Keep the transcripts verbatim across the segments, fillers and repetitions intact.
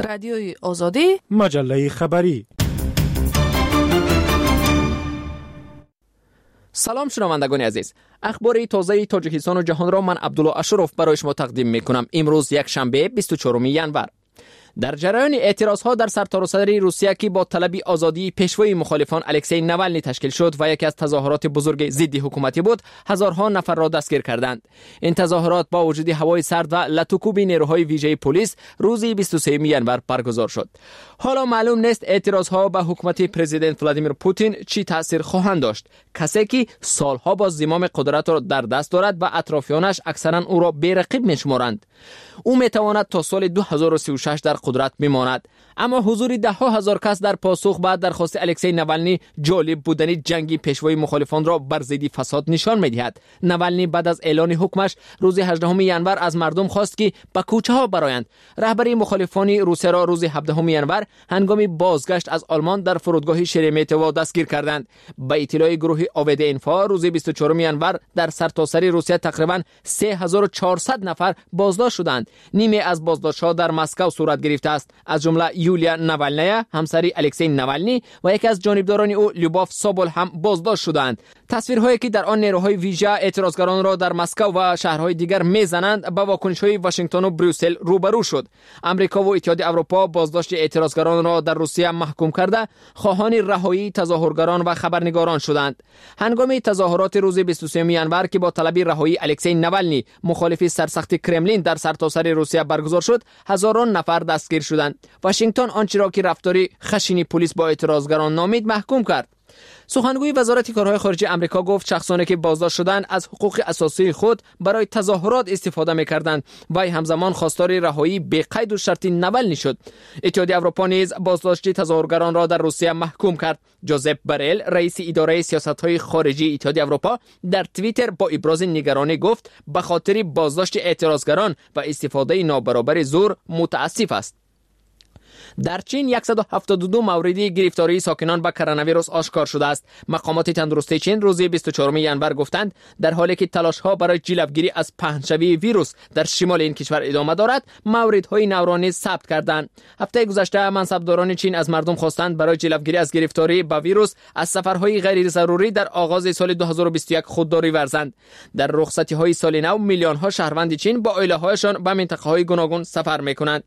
رادیوی آزادی، مجله خبری. سلام شنوندگان عزیز. اخبار تازه تاجیکستان و جهان را من عبدالله اشرف برای شما تقدیم میکنم. امروز یک شنبه بیست و چهارم ژانویه. در جریان اعتراضها در سرتاسر روسیه که با طلب آزادی پیشوای مخالفان الکسی نوالنی تشکیل شد و یکی از تظاهرات بزرگ ضد حکومتی بود، هزارها نفر را دستگیر کردند. این تظاهرات با وجود هوای سرد و لطوکوب نیروهای ویژه پلیس روز بیست و سوم ژانویه برگزار شد. حالا معلوم نیست اعتراضها به حکومت پرزیدنت ولادیمیر پوتین چی تاثیر خواهند داشت. کسی که سالها با زمام قدرت را در دست دارد و اطرافیانش اکثرا او را بی‌رقیب می‌شمارند. او میتواند تا سال دو هزار و سی و شش در قدرت میماند، اما حضور ده ها هزار کس در پاسخ به درخواست الکسی نوالنی جالب بودن جنگی پیشوای مخالفان را بر ضد فساد نشان میدهد. نوالنی بعد از اعلان حکمش روز هجدهم ژانویه از مردم خواست که به کوچه ها برآیند. رهبری مخالفان روسیه را روز هفدهم ژانویه هنگام بازگشت از آلمان در فرودگاه شرمیتوو دستگیر کردند. به اطلاع گروه آوید انفا روز بیست و چهارم ژانویه در سرتاسر روسیه تقریبا سه هزار و چهارصد نفر بازداشت شدند. نیمه از بازداشت‌ها در مسکو صورت گرفته است، از جمله یولیا نوالنایا همسر الکسی نوالنی و یکی از جانبداران او لیوباف سابل هم بازداشت شدند. تصویرهایی که در آن نیروهای ویژه اعتراضگران را در مسکو و شهرهای دیگر میزنند با واکنش‌های واشنگتن و بروسل روبرو شد. آمریکا و اتحادیه اروپا بازداشت اعتراضگران را در روسیه محکوم کرده خواهان رهایی تظاهرگران و خبرنگاران شدند. هنگام تظاهرات روز بیست و سوم ژانویه که با طلب رهایی الکسی نوالنی مخالف سرسخت کرملین در سرتاسر روسیه برگزار شد، هزاران نفر دستگیر شدند. واشنگتن آنچه را که رفتاری خشن پلیس با اعتراضگران نامید محکوم کرد. سخنگوی وزارت کارهای خارجه آمریکا گفت شخصانی که بازداشت شدند از حقوق اساسی خود برای تظاهرات استفاده می‌کردند و همزمان خواستار رهایی بی قید و شرطی نوالنی شد. اتحادیه اروپا نیز بازداشت تظاهرگران را در روسیه محکوم کرد. جوزپ برل رئیس اداره سیاست‌های خارجی اتحادیه اروپا در توییتر با ابراز نگرانی گفت به خاطر بازداشت اعتراضگران و استفاده نابرابر زور متاسف است. در چین صد و هفتاد و دو موردی گرفتاری ساکنان به کرونا ویروس آشکار شده است. مقامات تندرستی چین روز بیست و چهارم ژانویه گفتند در حالی که تلاش‌ها برای جلوگیری از پهن‌شوی ویروس در شمال این کشور ادامه دارد، موردهای نو نیز ثبت کردند. هفته گذشته منصبداران چین از مردم خواستند برای جلوگیری از گرفتاری به ویروس از سفرهای غیر ضروری در آغاز سال دو هزار و بیست و یک خودداری ورزند. در رخصتی‌های سال نو میلیون‌ها شهروند چین با عائله‌هایشان به منطقه‌های گوناگون سفر می‌کنند.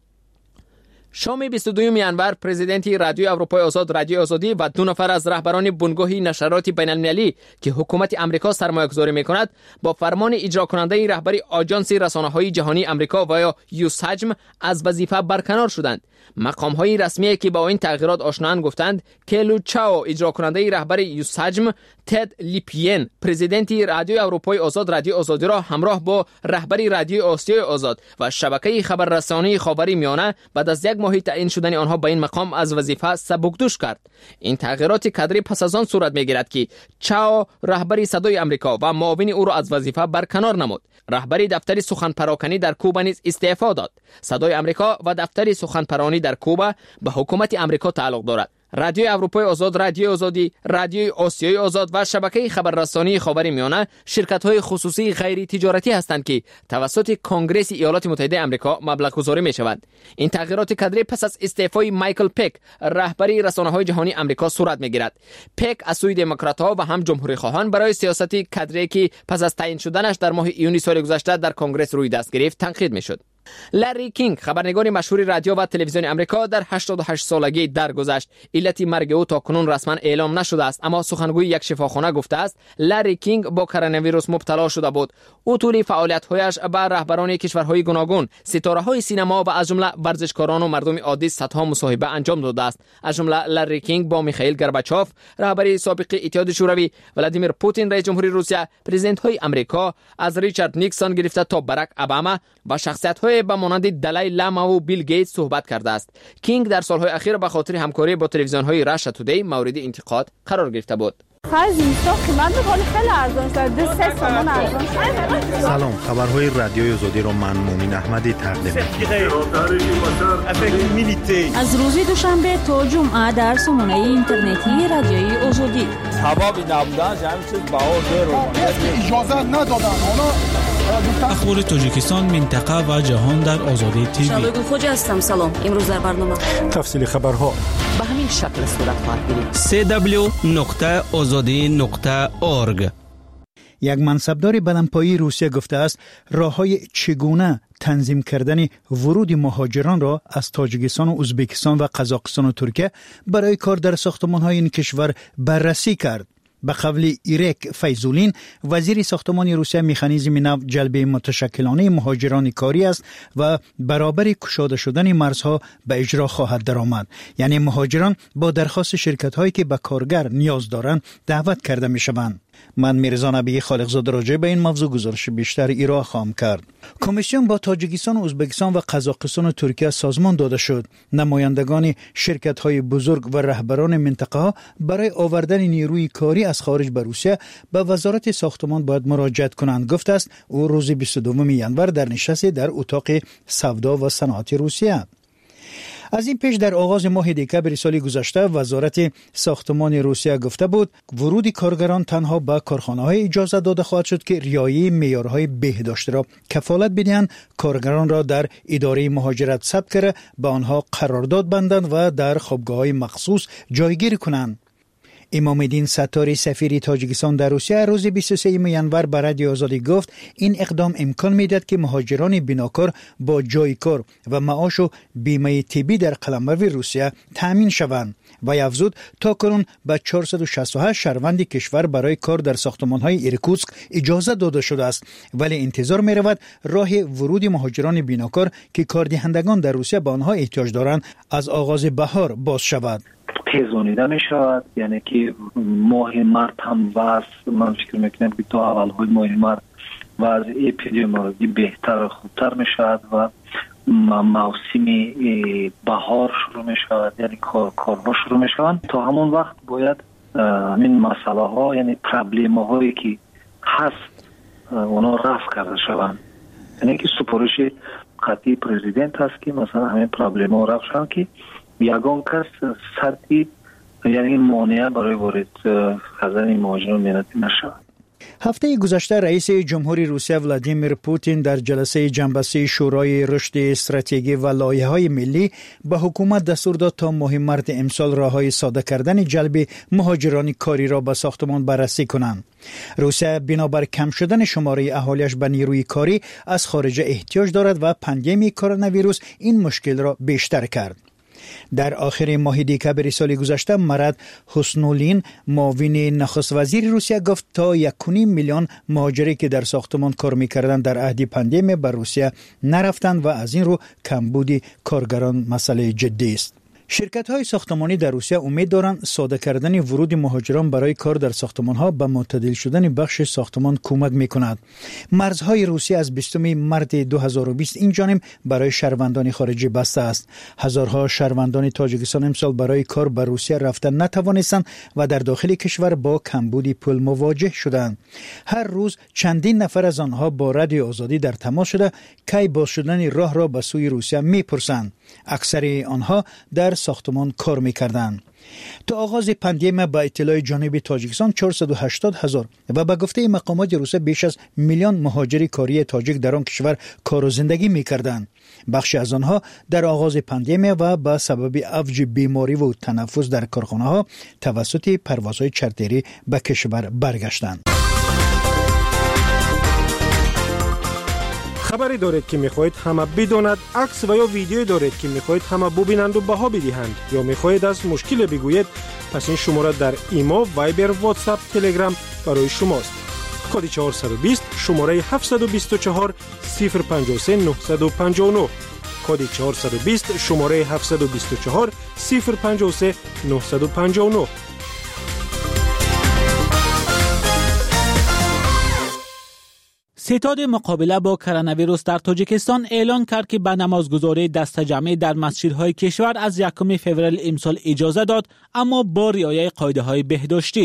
شام بیست و دوم ژانویه پرزیدنت رادیوی اروپای آزاد رادیوی آزادی و دو نفر از رهبران بنگاه نشرات بین‌المللی که حکومت آمریکا سرمایه‌گذاری می‌کند با فرمان اجرا کننده رهبری آژانس رسانه‌های جهانی آمریکا و یا یوساجم از وظیفه برکنار شدند. مقام‌های رسمی که با این تغییرات آشنااند گفتند کلو چاو اجرا کننده رهبر یوساجم، تد لیپین پرزیدنت رادیوی اروپای آزاد رادیوی آزادی را همراه با رهبری رادیوی آسیای آزاد و شبکه خبررسانی خاورمیانه بعد از یک ماهی تعیین شدن آنها به این مقام از وظیفه سبکدوش کرد. این تغییرات کادری پس از آن صورت می‌گیرد که چاو رهبری صدای آمریکا و معاون او را از وظیفه برکنار نمود. رهبری دفتر سخن پراکنی در کوبا نیز استعفا داد. صدای آمریکا و دفتر سخن پرانی در کوبا به حکومت آمریکا تعلق دارد. رادیوی اروپای آزاد رادیوی آزادی، رادیوی آسیای آزاد و شبکه خبررسانی خاورمیانه شرکت‌های خصوصی غیر تجارتی هستند که توسط کنگره ایالات متحده آمریکا مبلغ‌گذاری می‌شوند. این تغییرات کادری پس از استعفای مایکل پک رهبری رسانه‌های جهانی آمریکا صورت می‌گیرد. پک از سوی دموکرات‌ها و هم جمهوری‌خواهان برای سیاست کادری که پس از تعیین شدنش در ماه ایونی سال گذشته در کنگره روی دست گرفت تنقید می‌شد. لری کینگ خبرنگار مشهور رادیو و تلویزیون آمریکا در هشتاد و هشت سالگی درگذشت. علت مرگ او تا کنون رسما اعلام نشده است، اما سخنگوی یک شفاخانه گفته است لری کینگ با کرونا ویروس مبتلا شده بود. او طول فعالیت‌هایش به رهبران کشورهای گوناگون، ستاره‌های سینما و از جمله ورزشکاران و مردم عادی صدها مصاحبه انجام داده است. از جمله لری کینگ با میخائیل گورباچوف رهبر سابق اتحاد شوروی، ولادیمیر پوتین رئیس جمهوری روسیه، پرزیدنت‌های آمریکا از ریچارد نیکسون گرفته تا باراک اوباما و شخصیت‌های به مانند دلای لاما و بیل گیتس صحبت کرده است. کینگ در سالهای اخیر به خاطر همکاری با تلویزیون‌های راشا تودی مورد انتقاد قرار گرفته بود. سلام، خبرهای رادیوی آزادی را من مومن احمدی تقدیم می‌کنم. از روز دوشنبه تا جمعه در سامانه اینترنتی رادیوی آزادی. حبابی نبودن همین چیز باور رو اجازه ندادن. اونا اخبار تاجیکستان، منطقه و جهان در آزادی تیوی. شادو خوجا هستم. سلام. امروز در برنامه تفصیل خبرها به همین شکل صورت خواهد گرفت. سی دبلیو نقطه آزادی نقطه اورگ. یک منصبدار بدنپایی روسیه گفته است راههای چگونه تنظیم کردن ورود مهاجران را از تاجیکستان و ازبکستان و قزاقستان و ترکیه برای کار در ساختمان‌های این کشور بررسی کرد. به قول ایرک فیزولین، وزیر ساختمان روسیه، مکانیزم نو جلب متشکلانه مهاجران کاری است و برابر گشاده شدن مرزها به اجرا خواهد درآمد. یعنی مهاجران با درخواست شرکت‌هایی که به کارگر نیاز دارند دعوت کرده می‌شوند. من میرزا نبی خالقزاده راجع به این موضوع گزارش بیشتر ایرا خواهم کرد. کمیسیون با تاجیکستان و ازبکستان و قزاقستان و ترکیه سازمان داده شد. نمایندگان شرکت‌های بزرگ و رهبران منطقه ها برای آوردن نیروی کاری از خارج به روسیه به وزارت ساختمان باید مراجعت کنند، گفته است او روز بیست و دوم ژانویه در نشست در اتاق سودا و صنعت روسیه. از این پیش در آغاز ماه دکمبر سال گذشته وزارت ساختمان روسیه گفته بود ورود کارگران تنها به کارخانه‌های اجازه داده خواهد شد که رعایت معیارهای بهداشت را کفالت بدهند، کارگران را در اداره مهاجرت ثبت کرده به آنها قرارداد بندند و در خوابگاه‌های مخصوص جایگیری کنند. امام الدین ستاری سفیر تاجیکستان در روسیه روز بیست و سوم ژانویه به رادیو آزادی گفت این اقدام امکان میدهد که مهاجران بیناکار با جای کار و معاش و بیمه طبی در قلمرو روسیه تامین شوند و افزود تاکنون به چهارصد و شصت و هشت شهروند کشور برای کار در ساختمان‌های ایرکوتسک اجازه داده شده است، ولی انتظار می‌رود راه ورود مهاجران بیناکار که کاردهندگان در روسیه به آنها احتیاج دارند از آغاز بهار باز شود. تیزانیده می شود، یعنی که ماه مارت هم واسه من فکر میکنم که تا اول های ماه مارت وضع اپیدمیولوژی بهتر و خوبتر می شود و موسم بهار شروع می شود، یعنی کارها شروع می شود. تا همون وقت باید این مسئله ها، یعنی پرابلم هایی که هست اونا رفع کرده شوند، یعنی که سپارش قطعی پرزیدنت هست که مثلا همین پرابلم ها رفع شوند که یگان کس سرطی یعنی مانع برای وارد کردن مهاجران ملتی نشود. هفته گذشته رئیس جمهوری روسیه ولادیمیر پوتین در جلسه جنبشی شورای رشد استراتژی و لایحه‌های ملی به حکومت دستور داد تا ماه مارت امسال راههای ساده کردن جلب مهاجران کاری را به ساختمان بررسی کنند. روسیه بنابر کم شدن شماره اهالیش به نیروی کاری از خارج احتیاج دارد و پاندمی کرونا ویروس این مشکل را بیشتر کرد. در آخر ماه دکمبر سال گذشته مراد حسنولین، معاون نخست وزیر روسیه، گفت تا یک و نیم میلیون مهاجری که در ساختمان کار می‌کردند در عهد پاندمی به روسیه نرفتند و از این رو کمبود کارگران مسئله جدی است. شرکت‌های ساختمانی در روسیه امید دارند ساده کردن ورود مهاجران برای کار در ساختمان‌ها به معتدل شدن بخش ساختمان کمک می‌کند. مرزهای روسیه از بیستم مارس دو هزار و بیست این جانب برای شهروندان خارجی بسته است. هزارها شهروندان تاجیکستان امسال برای کار به روسیه رفتن نتوانستند و در داخل کشور با کمبود پول مواجه شدند. هر روز چندین نفر از آنها با رادیو آزادی در تماس شده کی باز شدن راه را به سوی روسیه می‌پرسند. اکثر آنها در ساختمان کار می‌کردند. تا آغاز پاندمی با اطلاع جانب تاجیکستان چهارصد و هشتاد هزار و به گفته مقامات روسیه بیش از میلیون مهاجر کاری تاجیک در آن کشور کار و زندگی می‌کردند. بخشی از آنها در آغاز پاندمی و با سبب اوج بیماری و تنفس در کارخانه‌ها توسط پروازهای چارتری به کشور برگشتند. خبری دارید که میخواهید همه بداند، عکس و یا ویدیویی دارید که میخواهید همه ببینند و بها بدهند یا میخواهید از مشکل بگویید، پس این شماره در ایما، وایبر، واتساپ، تلگرام برای شماست. کد چهارصد و بیست شماره هفتصد و بیست و چهار صفر پنجاه و سه نهصد و پنجاه و نه. کد چهارصد و بیست شماره هفتصد و بیست و چهار صفر پنجاه و سه نهصد و پنجاه و نه. ستاد مقابله با کرونا ویروس در تاجیکستان اعلان کرد که به نمازگزاری دست جمعی در مسجدهای کشور از یکم فوریه امسال اجازه داد، اما با رعایت قاعده‌های بهداشتی.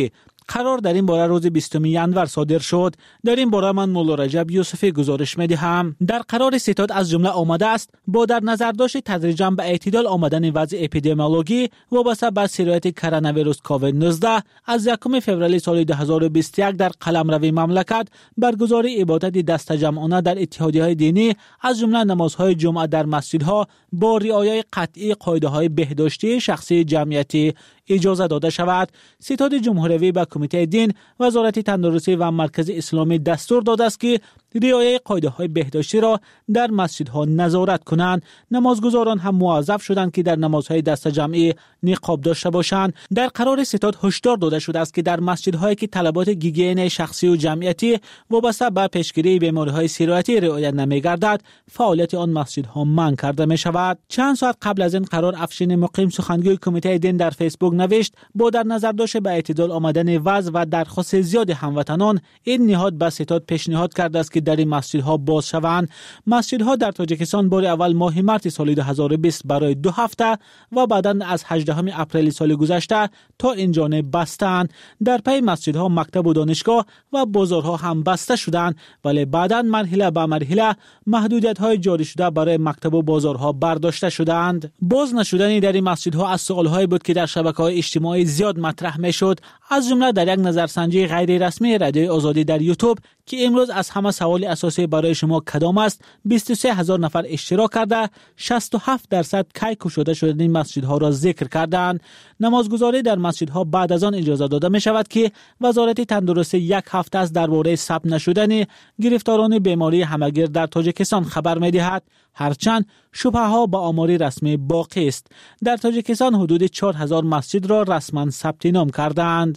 قرار در این باره روز بیستم ژانویه صادر شد. در این باره من مولا رجب یوسفی گزارش می‌دهم. در قرار ستاد از جمله آمده است با در نظر داشت تدریجاً به اعتدال آمدن وضع اپیدمیولوژی وابسته به سرایت کرونا ویروس کووید نوزده از یکم فوریه سال دو هزار و بیست و یک در قلمرو مملکت برگزاری عبادت دست جمعانه در اتحادیه‌های دینی از جمله نمازهای جمعه در مسجدها با رعایت قطعی قاعده‌های بهداشتی شخصی جمعیتی اجازه داده شود. ستاد جمهوری به کمیته دین وزارت تندرستی و مرکز اسلامی دستور داده است که رعایت قاعده‌های بهداشتی را در مسجدها نظارت کنند. نمازگزاران هم موظف شدند که در نمازهای دست جمعی نقاب داشته باشند. در قرار ستاد هشدار داده شده است که در مسجدهایی که طلبات گیگین شخصی و جمعیتی وابسته به پیشگیری بیماری‌های سرایتی رعایت نمی‌گردد، فعالیت آن مسجدها منع کرده می‌شود. چند ساعت قبل از این قرار افشین مقیم سخنگوی کمیته دین در فیسبوک نوشت با در نظر داشت به اعتدال آمدن وضع و درخواست زیاد هموطنان این نهاد به ستاد پیشنهاد کرده است که در این مسجدها باز شوند. مسجدها در تاجیکستان بار اول ماه مارس سال دو هزار و بیست برای دو هفته و بعداً از هجدهم اپریل سال گذشته تا این جانب بستند. در پی مسجدها مکتب و دانشگاه و بازارها هم بسته شدند، ولی بعداً مرحله به مرحله محدودیت‌های جاری شده برای مکتب و بازارها برداشته شدند. باز نشدن در این مسجدها از سوال‌هایی بود که در شبکه‌های اجتماعی زیاد مطرح می‌شد، از جمله در یک نظرسنجی غیر رسمی رادیو آزادی در یوتیوب که امروز از همه سوال اساسی برای شما کدام است بیست و سه هزار نفر اشتراک کرده شصت و هفت درصد کی گشوده شدن این مسجدها را ذکر کردند. نمازگزاری در مسجدها بعد از آن اجازه داده می شود که وزارت تندرستی یک هفته از درباره ثبت نشدن گرفتاران بیماری همگیر در تاجیکستان خبر می دهد، هرچند شبهه ها به آماری رسمی باقی است. در تاجیکستان حدود چهار هزار مسجد را رسما ثبت نام کردند.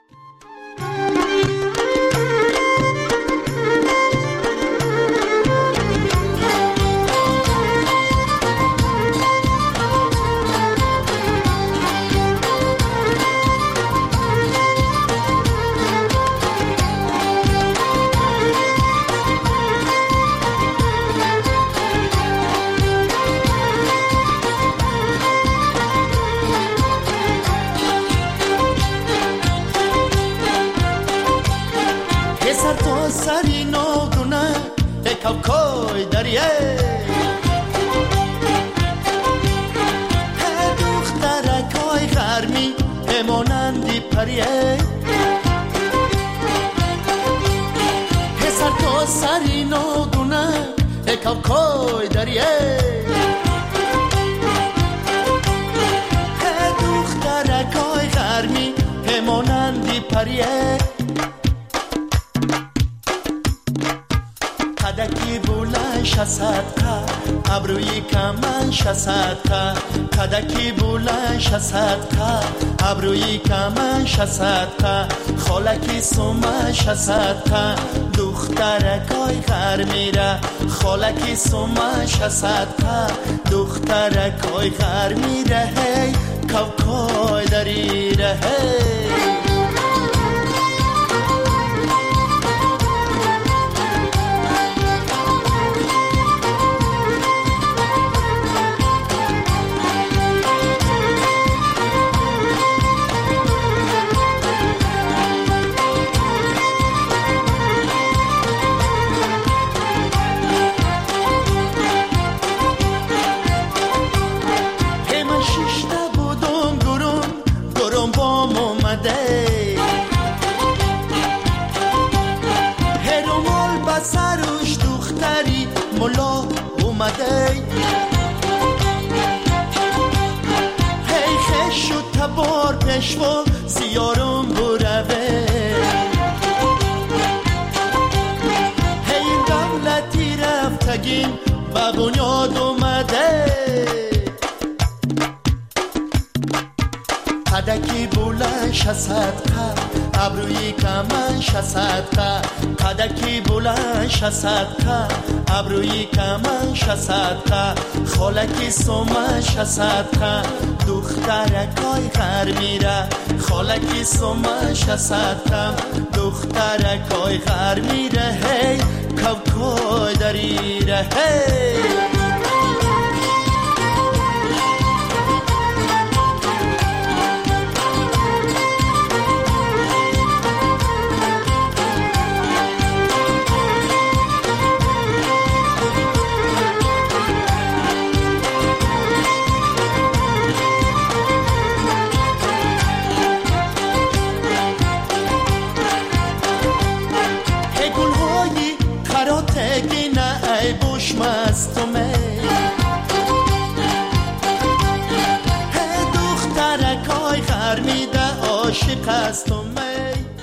سری نادونه کوکای دریه دخترکای غرمی همانندی پریه پسر تو سری نادونه کوکای دریه دخترکای غرمی همانندی پریه کدکی بلند شصدقه ابروی کمن شصدقه کدکی بلند شصدقه ابروی کمن شصدقه خالکی سومه شصدقه دخترکای غر میره خالکی سومه شصدقه دخترکای غر میره هی کوکای دریره هی ملا اومده هی خش و تبار پشوا سیارم بروه هی دولتی رفتگین و بنیاد اومده کدکی بلند شصدقه ابروی کمن شصدقه کدکی بلند شصدقه ابروی کمن شصدقه خالکی سومه شصدقه دخترکای غر میره خالکی سومه شصدقه دخترکای غر میره هی کوکای دریره هی فرمیده عاشق است و می.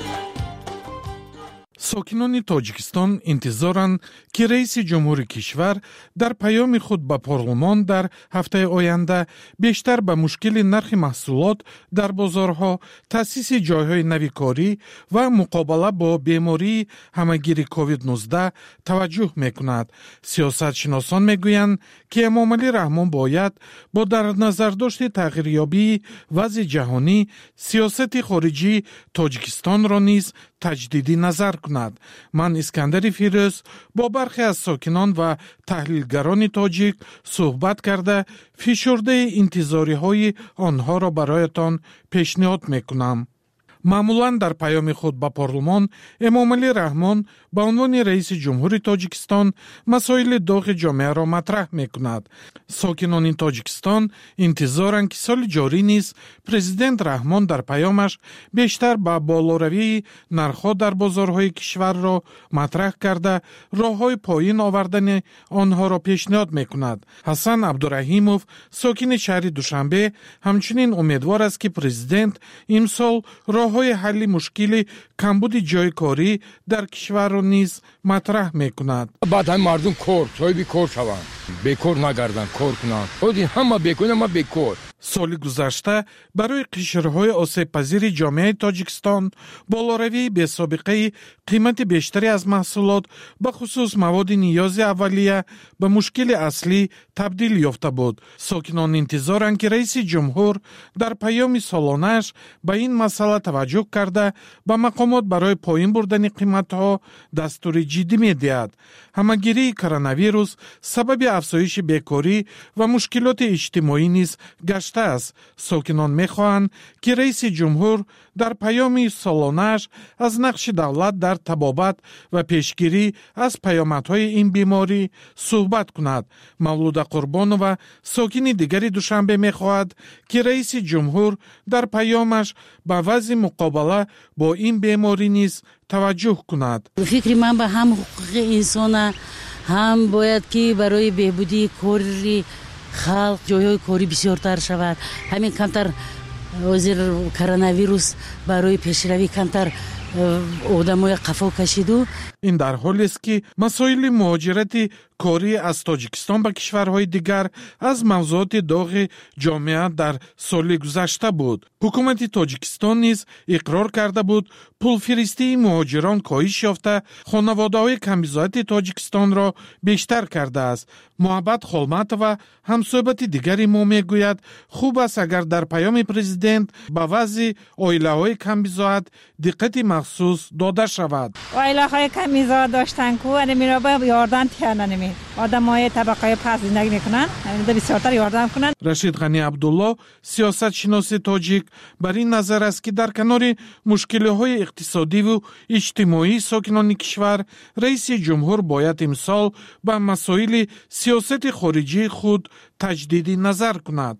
ساکنان تاجیکستان انتظارند که رئیس جمهور کشور در پیام خود به پارلمان در هفته آینده بیشتر به مشکل نرخ محصولات در بازارها، تأسیس جایهای نوی کاری و مقابله با بیماری همهگیر کووید نوزده توجه میکند. سیاست شناسان میگویند که امامعلی رحمان باید با در نظر داشت تغییریابی وضع جهانی سیاست خارجی تاجیکستان را نیز تجدیدی نظر کند. من اسکندر فیروز با برخی از ساکنان و تحلیلگران تاجیک صحبت کرده فشرده انتظاری های آنها را برایتان پیشنهاد میکنم. معمولاً در پیام خود به پارلمان امامعلی رحمان به عنوان رئیس جمهور تاجیکستان مسائل داغ جامعه را مطرح میکند. ساکنان تاجیکستان انتظارند که سال جاری نیز پرزیدنت رحمان در پیامش بیشتر به بالاروی نرخ‌ها در بازارهای کشور را مطرح کرده راه‌های پایین آوردن آنها را پیشنهاد میکند. حسن عبدالرحیموف ساکن شهر دوشنبه همچنین امیدوار است که پرزیدنت امسال راه های حل مشکل کمبود جای کاری در کشور را نیز مطرح میکند. بعد هم مردم کار صاحب کار شوند، بیکار نگردن، کار کنند. خودی همه بیکار، ما بیکار. سال گذشته برای قشرهای آسیب پذیر جامعه تاجیکستان بالاروی به سابقه قیمت بیشتری از محصولات به خصوص مواد نیاز اولیه به مشکل اصلی تبدیل یافته بود. ساکنان انتظارند که رئیس جمهور در پیام سالانه‌اش به این مسئله توجه کرده به مقامات برای پایین بردن قیمت‌ها دستور جدی می‌دهد. همهگیری کرونا ویروس سبب افزایش بیکاری و مشکلات اجتماعی نیز گشته است. ساکنان می‌خواهند که رئیس جمهور در پیام سالانه‌اش از نقش دولت در تبابت و پیشگیری از پیامدهای این بیماری صحبت کند. مولود قربانو ساکن دیگری دوشنبه می‌خواهد که رئیس جمهور در پیامش به وضع مقابله با این بیماری نیز توجه کند. فکر من به هم حقوق انسان هم باید که برای بهبودی کاری خلق جایهای کاری بسیارتر شود. همین کمتر وزیر کرونا ویروس برای پیشروی کمتر آدمای قفا کشیدو. این در حالی است که مسائل مهاجرت کاری از تاجیکستان به کشورهای دیگر از موضوعات داغ جامعه در سال گذشته بود. حکومت تاجیکستان نیز اقرار کرده بود پولفرستی مهاجران کاهش یافته خانواده‌های کم‌بضاعت تاجیکستان را بیشتر کرده است. محبت خولمت و همصحبت دیگری ما میگوید خوب است اگر در پیام پرزیدنت به وضع عائله‌های کم‌بضاعت دقت مخصوص داده شود. عائله‌های کم‌بضاعت داشتن کو ان میرا به یاردن تیانه نمی آدمای طبقه پس زندگی میکنن، همین بسیارتر یاردن کنن. رشید غنی عبدالله سیاست شناس تاجیک بر این نظر است که در کنار مشکل‌های اقتصادی و اجتماعی ساکنان کشور رئیس جمهور باید امسال به مسائل سیاست خارجی خود تجدیدی نظر کند.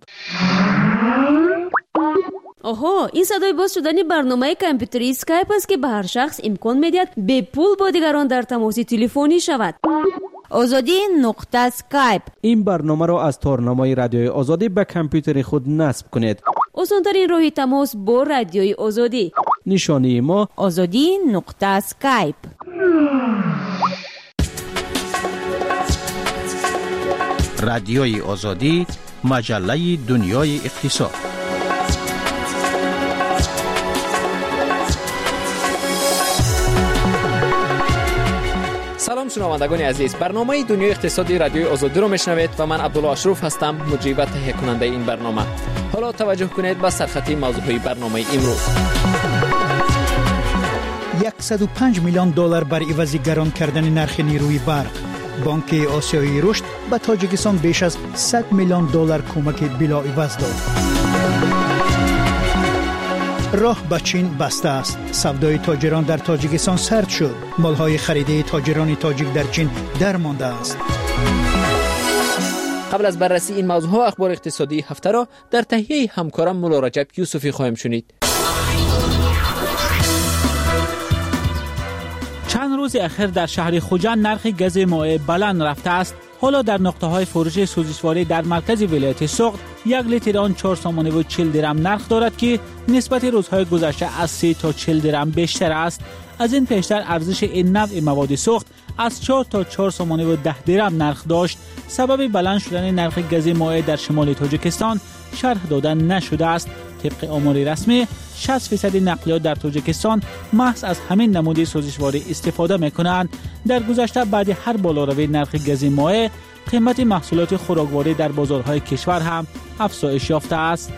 آها، این صدای باز شدن برنامه کامپیوتری اسکایپ است که به هر شخص امکان می‌دهد به پول با دیگران در تماس تلفنی شود. آزادی نقطه اسکایپ. این برنامه را از تارنمای رادیوی آزادی به کامپیوتر خود نصب کنید. آسان‌ترین راه تماس با رادیوی آزادی. نشانی ما آزادی نقطه اسکایپ. رادیوی آزادی، مجله دنیای اقتصاد. سلام شنوندگان عزیز، برنامه دنیای اقتصادی رادیوی آزادی رو میشنوید و من عبدالله اشرف هستم، مجری و تهیه کننده این برنامه. حالا توجه کنید به سرخطی موضوعی برنامه امروز. صد و پنج میلیون دلار بر عوض گران کردن نرخ نیروی برق. بانک آسیایی رشد به تاجیکستان بیش از صد میلیون دلار کمک بلا عوض داد. راه به چین بسته است. سودای تاجران در تاجیکستان سرد شد. مالهای خریده تاجران تاجیک در چین درمانده است. قبل از بررسی این موضوع ها اخبار اقتصادی هفته را در تهیه همکارم مولا رجب یوسفی خواهیم شنید. چند روز اخیر در شهر خوجند نرخ گاز مائع بلند رفته است حالا در نقطه‌های فروش سوزیسواری در مرکز ولایت سوخت یک لیتر آن چهار تومان و چهل درم نرخ دارد که نسبت روزهای گذشته از سه تا چهل درم بیشتر است. از این پیشتر ارزش این نوع مواد سوخت از چهار تا چهار تومان و ده درم نرخ داشت. سبب بلند شدن نرخ گاز مایع در شمال تاجیکستان شرح دادن نشده است. طبق آمار رسمی شصت فیصد نقلیات در تاجیکستان محض از همین نمود سوزشواری استفاده میکنند. در گذشته بعد هر بالاروی نرخ گاز مایع قیمت محصولات خوراکواری در بازارهای کشور هم افزایش یافته است.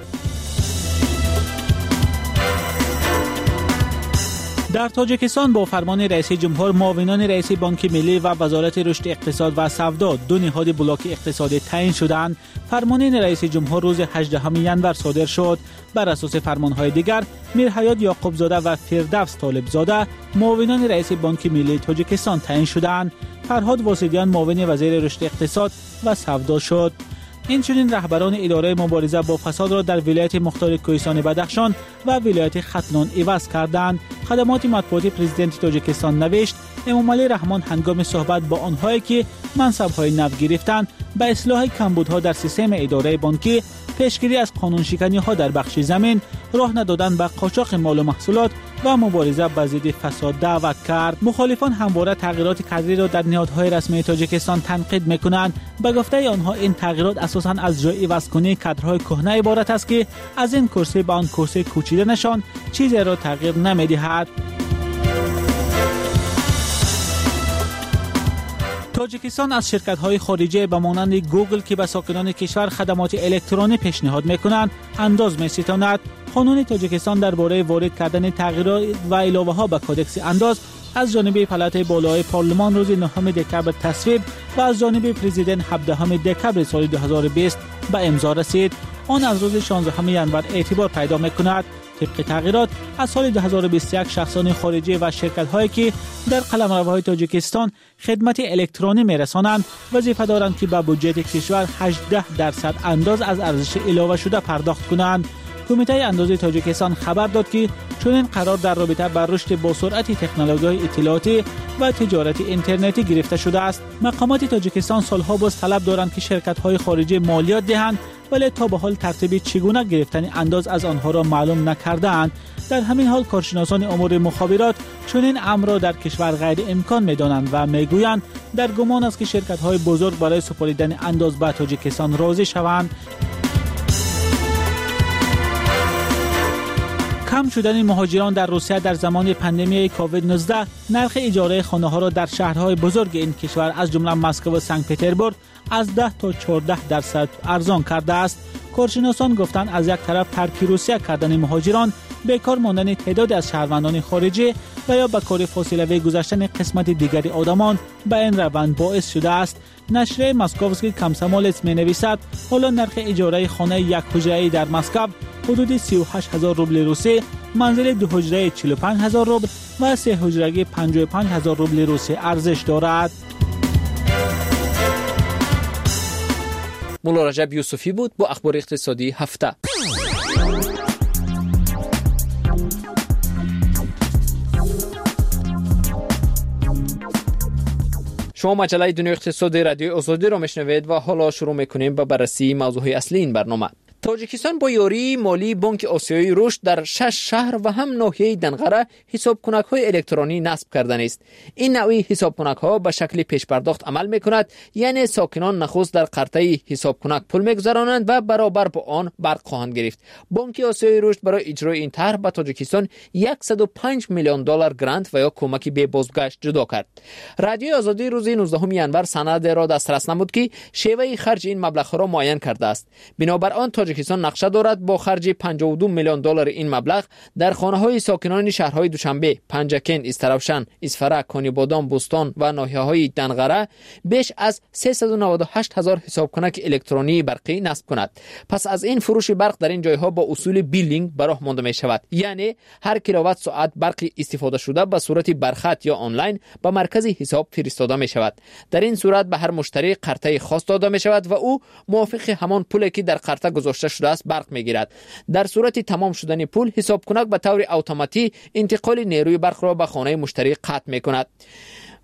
در تاجیکستان با فرمان رئیس جمهور معاونان رئیس بانک ملی و وزارت رشد اقتصاد و سودا دو نهاد بلاک اقتصادی تعیین شدند. فرمان رئیس جمهور روز هجدهم ینور صادر شد. بر اساس فرمانهای دیگر میرحیات یعقوب زاده و فردوس طالب زاده معاونان رئیس بانک ملی تاجیکستان تعیین شدند. فرهاد واسدیان معاون وزیر رشد اقتصاد و سودا شد. این چنین رهبران اداره مبارزه با فساد را در ولایت مختار کوهستان بدخشان و ولایت ختلان عوض کردند. خدمات مطبوعاتی پرزیدنت تاجیکستان نوشت امامعلی رحمان هنگام صحبت با آنهایی که منصب‌های نو گرفتند به اصلاح کمبودها در سیستم اداره بانکی، پیشگیری از قانون شکنی‌ها در بخش زمین، راه ندادن به قاچاق مال و محصولات و مبارزه با ضد فساد دعوت کرد. مخالفان همواره تغییرات کادری را در نهادهای رسمی تاجیکستان تنقید می‌کنند. به گفته آنها این تغییرات اساساً از جای عوض‌کنی کادرهای کهنه عبارت است که از این کرسی به آن کرسی کوچیدنشان چیزی را تغییر نمی‌دهد. تاجیکستان از شرکت‌های خارجی به مانند گوگل که به ساکنان کشور خدمات الکترونی پیشنهاد می‌کنند انداز می‌ستاند. قانون تاجیکستان درباره وارد کردن تغییرات و علاوه‌ها به کودکس انداز از جانب پالاتای بالای پارلمان روز نهم دکبر تصویب و از جانب پرزیدنت هفدهم دکبر سال دو هزار و بیست به امضا رسید. آن از روز شانزدهم ینور اعتبار پیدا می‌کند. طبق تغییرات از سال دو هزار و بیست و یک شخصان خارجی و شرکت‌هایی که در قلمروهای تاجیکستان خدمت الکترونی می‌رسانند وظیفه دارند که به بودجه کشور هجده درصد انداز از ارزش علاوه شده پرداخت کنند. کمیته اندازه تاجیکستان خبر داد که چنین قرار در رابطه با رشد با سرعت تکنولوژی اطلاعاتی و تجارت اینترنتی گرفته شده است. مقامات تاجیکستان سالها باز طلب دارند که شرکت‌های خارجی مالیات دهند، ولی تا به حال ترتیب چگونه گرفتن انداز از آنها را معلوم نکردند. در همین حال کارشناسان امور مخابرات چنین امر را در کشور غیر امکان می‌دانند و می‌گویند در گمان است که شرکت‌های بزرگ برای سپردن انداز به تاجیکستان راضی شوند. کم شدن مهاجران در روسیه در زمان پاندمی کووید نوزده نرخ اجاره خانه‌ها را در شهرهای بزرگ این کشور از جمله مسکو و سنت پترزبورگ از ده تا چهارده درصد ارزان کرده است. کارشناسان گفتند از یک طرف ترک روسیه کردن مهاجران، بیکار ماندن تعداد از شهروندان خارجی و یا به کار فاصله گذاشتن قسمت دیگری آدمان به این روند باعث شده است. نشریه مسکووسکی کامسومولتس می‌نویسد حالا نرخ اجاره خانه یک حجره‌ای در مسکو حدود سی و هشت هزار روبل روسی، منزل دو حجره چهل و پنج هزار روبل و سه حجرگی پنجاه و پنج هزار روبل روسی ارزش دارد. مولا رجب یوسفی بود با اخبار اقتصادی هفته. شما مجله دنیای اقتصادی رادیو آزادی را میشنوید و حالا شروع میکنیم با بررسی موضوع اصلی این برنامه. تاجیکستان با یاری مالی بانک آسیایی رشد در شش شهر و هم ناحیه دنقره حساب کنک‌های الکترونی نصب کردن است. این نوعی حساب کنک‌ها به شکل پیش پرداخت عمل می‌کند، یعنی ساکنان نخست در قرطه حساب کنک پول می‌گذرانند و برابر با آن برق خواهند گرفت. بانک آسیایی رشد برای اجرای این طرح به تاجیکستان صد و پنج میلیون دلار گرانت و یا کمک به بازگشت جدا کرد. رادیو آزادی روز نوزدهم ینور سند را دسترس نمود که شیوه خرج این مبلغ را معین کرده است. بنابر آن تاجیکستان نقشه دارد با خرج پنجاه و دو میلیون دلار این مبلغ در خانه‌های ساکنان شهرهای دوشنبه، پنجکن، استراوشن، اسفره، کانیبادان، بوستان و ناحیه‌های دنقره بیش از سیصد و نود و هشت هزار حساب کنک الکترونی برقی نصب کند. پس از این فروش برق در این جایها با اصول بیلینگ به راه مانده می شود، یعنی هر کیلووات ساعت برق استفاده شده به صورت برخط یا آنلاین به مرکز حساب فرستاده می شود. در این صورت به هر مشتری قرطه خاص داده می شود و او موافق همان پولی که در قرطه گذاشته شده است برق میگیرد. در صورت تمام شدن پول حساب کنک به طور اتوماتیک انتقال نیروی برق را به خانه مشتری قطع میکند.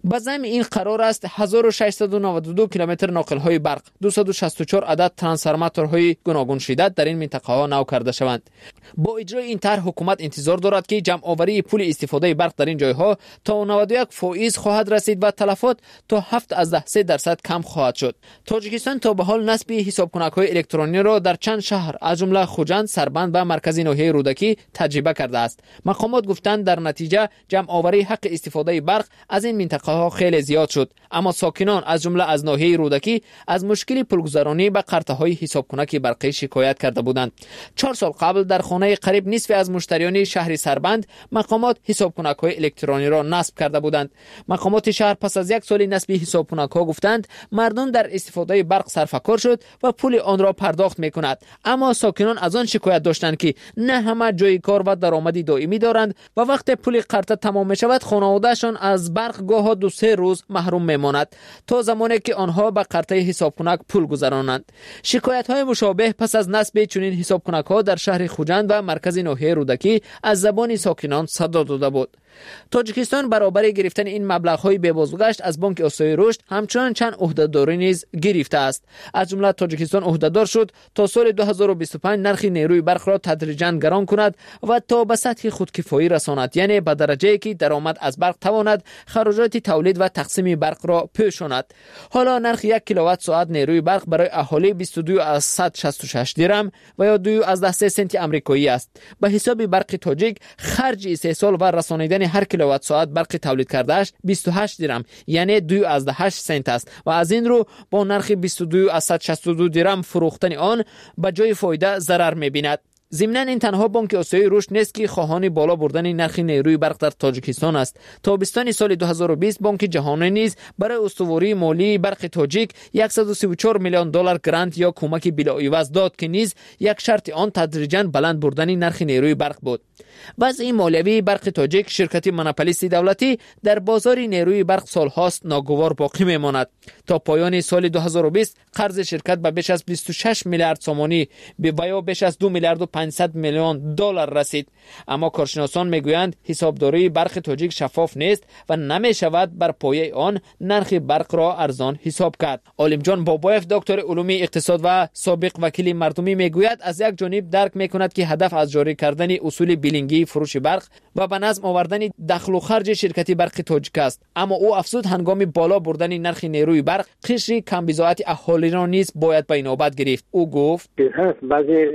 به ضمن این قرار است هزار و ششصد و نود و دو کیلومتر ناقل‌های برق، دویست و شصت و چهار عدد ترانسفورماتورهای گوناگون شدت در این منطقه ها نو کرده شوند. با اجرای این طرح حکومت انتظار دارد که جمع آوری پول استفاده برق در این جایها تا نود و یک فائز خواهد رسید و تلفات تا هفت از ده سه درصد کم خواهد شد. تاجیکستان تا به حال نصب حسابکنک‌های الکترونی را در چند شهر از جمله خوجند، سربند و مرکزی ناحیه رودکی تجربه کرده است. مقامات گفتند در نتیجه جمع آوری حق استفاده برق از این منطقه ها خیلی زیاد شد، اما ساکنان از جمله از ناحیه رودکی از مشکل پولگذرانی به قرطه‌های حسابکنک برقی شکایت کرده بودند. چهار سال قبل در خانه قریب نصف از مشتریان شهر سربند مقامات حسابکنک‌های الکترونی را نصب کرده بودند. مقامات شهر پس از یک سال نصب حسابکنک‌ها گفتند مردم در استفاده برق سرفکار شد و پول آن را پرداخت می‌کند، اما ساکنان از آن شکایت داشتند که نه همه جای کار و درآمدی دائمی دارند و وقتی پول قرطه تمام می‌شود خانواده‌شان از برق گاه دو سه روز محروم میماند تا زمانی که آنها به قرطه حسابکنک پول گذرانند. شکایت‌های مشابه پس از نصب چنین حسابکنک‌ها در شهر خوجند و مرکز ناحیه رودکی از زبان ساکنان صدا داده بود. تاجیکستان برابر گرفتن این مبلغ‌های بی‌بازگشت از بانک آسیای رشد همچنان چند عهده‌داری نیز گرفته است. از جمله تاجیکستان عهده‌دار شد تا سال دو هزار و بیست و پنج نرخ نیروی برق را تدریجاً گران کند و تا به سطح خودکفایی رساند، یعنی به درجه‌ای که درآمد از برق تواند خراجات تولید و تقسیم برق را پوشاند. حالا نرخ یک کیلووات ساعت نیروی برق برای اهالی بیست و دو از صد و شصت و شش درم و یا دو از ده سه سنت آمریکایی است. به حساب برق تاجیک خرج استحصال و رسانیدن هر کیلووات ساعت برق تولید کردهش بیست و هشت درم یعنی دو از ده هشت سنت است و از این رو با نرخ بیست و دو از صد و شصت و دو درم فروختن آن به جای فایده ضرر می‌بیند. ضمناً این تنها بانک آسیای رشد نیست که خواهان بالا بردن نرخ نیروی برق در تاجیکستان است. تابستان سال دو هزار و بیست بانک جهانی نیز برای استواری مالی برق تاجیک صد و سی و چهار میلیون دلار گرانت یا کمک بلاعوض داد که نیز یک شرط آن تدریجاً بلند بردن نرخ نیروی برق بود. وضع مالیوی برق تاجیک شرکت مونوپولیست دولتی در بازار نیروی برق سالهاست ناگوار باقی میماند. تا پایان سال دو هزار و بیست قرض شرکت به بیش از بیست و شش میلیارد سومانی به یا بیش از دو میلیارد و پانصد میلیون دلار رسید. اما کارشناسان میگویند حسابداری برق تاجیک شفاف نیست و نمی شود بر پایه آن نرخ برق را ارزان حساب کرد. عالم جان بابایف دکتر علوم اقتصاد و سابق وکیل مردمی میگوید از یک جانب درک میکند که هدف از جاری کردن اصول بیلینگی فروش برق و به نظم آوردن دخل و خرج شرکت برق تاجیک است، اما او افزود هنگام بالا بردن نرخ نیروی برق قشر کم بضاعت اهالی را نیز باید به نوبت گرفت. او گفت بعضی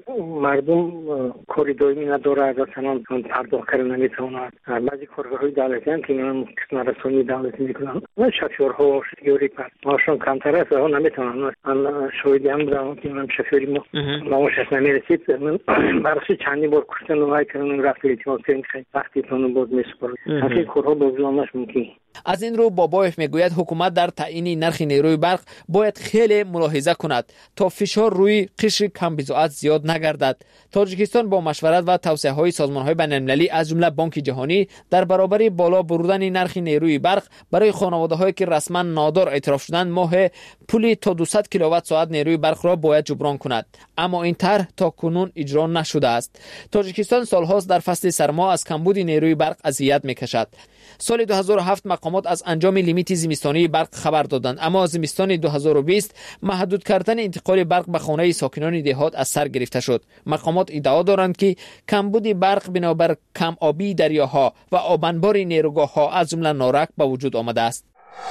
مردم کاری دائمی نداره از اصلا پرداخت کردن نمیتونند. بعضی کارگرهای دولتی هم که اینا قسمت رسانی دولتی میکنن و شفیرها و شفیری پس ماشون کمتر است و نمیتونن. من شاهدی هم بودم که من شفیری ما ماشش نمیرسید. من برای چندی بار کشتن و های کردن رفت اعتماد کردن وقتی تونو بود میسپرد. همین کارها بازدانش ممکن. از این رو بابایف میگوید حکومت در تعیین نرخ نیروی برق باید خیلی ملاحظه کند تا فشار روی قشر کم بضاعت زیاد نگردد. تاجیکستان با مشورت و توصیه های سازمان های بین المللی از جمله بانک جهانی در برابر بالا بردن نرخ نیروی برق برای خانواده هایی که رسما نادار اعتراف شدند ماه پولی تا دویست کیلووات ساعت نیروی برق را باید جبران کند، اما این طرح تا کنون اجرا نشده است. تاجیکستان سالهاست در فصل سرما از کمبود نیروی برق اذیت میکشد. سال دو هزار و هفت مقامات از انجام لیمیت زمستانی برق خبر دادند، اما زمستان دو هزار و بیست محدود کردن انتقال برق به خانه ساکنان دهات از سر گرفته شد. مقامات ادعا دارند که کمبود برق بنابر کم آبی دریاها و آبانبار نیروگاه‌ها از جمله نارک به وجود آمده است.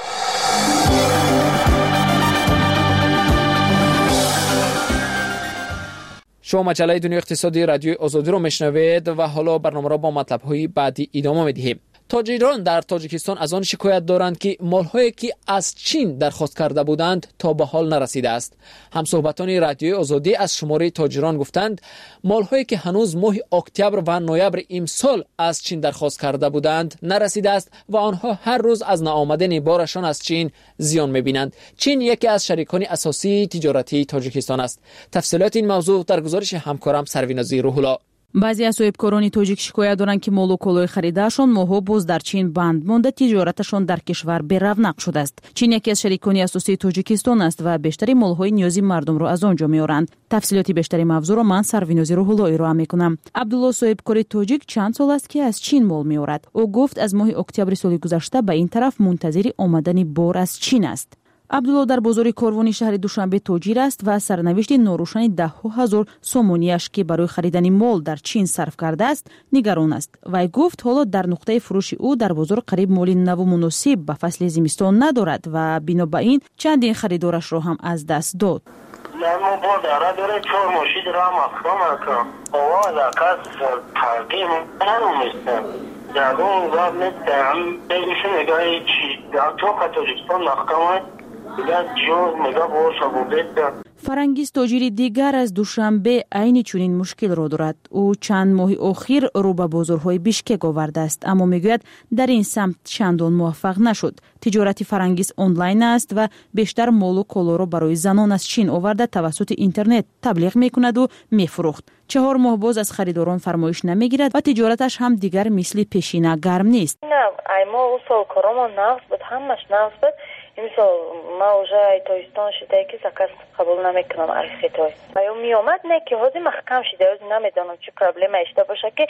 شما مجله دنیا اقتصادی رادیو آزادی رو میشنوید و حالا برنامه را با مطلب‌های بعدی ادامه می‌دهیم. تاجران در تاجیکستان از آن شکایت دارند که مال‌هایی که از چین درخواست کرده بودند تا به حال نرسیده است. همصحبتان رادیو آزادی از شماره تاجران گفتند مال‌هایی که هنوز ماه اکتبر و نوامبر امسال از چین درخواست کرده بودند نرسیده است و آنها هر روز از ناآمدن بارشان از چین زیان می‌بینند. چین یکی از شریکان اساسی تجارتی تاجیکستان است. تفصیلات این موضوع در گزارش همکارم سروین روح الله. баъзе аз соҳибкорони тоҷик шикоят доранд ки молу колои харидаашон моҳҳо боз дар чин банд монда, тиҷораташон дар кишвар беравнақ шудааст. Чин яке аз шарикони асосии Тоҷикистон аст ва бештари молҳои ниёзи мардумро аз он ҷо меоранд. тафсилоти бештари мавзӯъро ман Сарвинози Рӯҳулло ироа мекунам. Абдулло соҳибкори тоҷик чанд сол аст ки аз чин мол меорад. ӯ гуфт аз моҳи октябри соли гузашта ба ин тараф мунтазири омадани бор аз чин аст. абдулло дар бозори корвони шаҳри Душанбе тоҷир аст ва сарнавишти норӯшани даҳҳо ҳазор сомонияш ки барои харидани мол дар чин сарф кардааст нигарон аст. Вай гуфт ҳоло дар нуқтаи фурӯши ӯ дар бозор қариб моли наву муносиб ба фасли зимистон надорад ва бино ба ин чандин харидорашро ҳам аз даст дод. Фарангиз тоҷири дигар аз Душанбе айни чунин мушкилро дорад. ӯ чанд моҳи охир рӯ ба бозорҳои Бишкек овардааст, аммо мегӯяд дар ин самт чандон муваффақ нашуд. тиҷорати Фарангиз онлайн аст ва бештар молу колоро барои занон аз Чин оварда тавассути интернет таблиғ мекунаду мефурӯхт. чаҳор моҳ боз аз харидорон фармоиш намегирад ва тиҷораташ ҳам дигар мисли пешина гарм нест. имсол ма уже ай тоистон шида ки заказ қабул намекунам архи той. Аю миомад не ки ҳози махкам шида, ҳози намедонам чӣ проблема ишта боша ки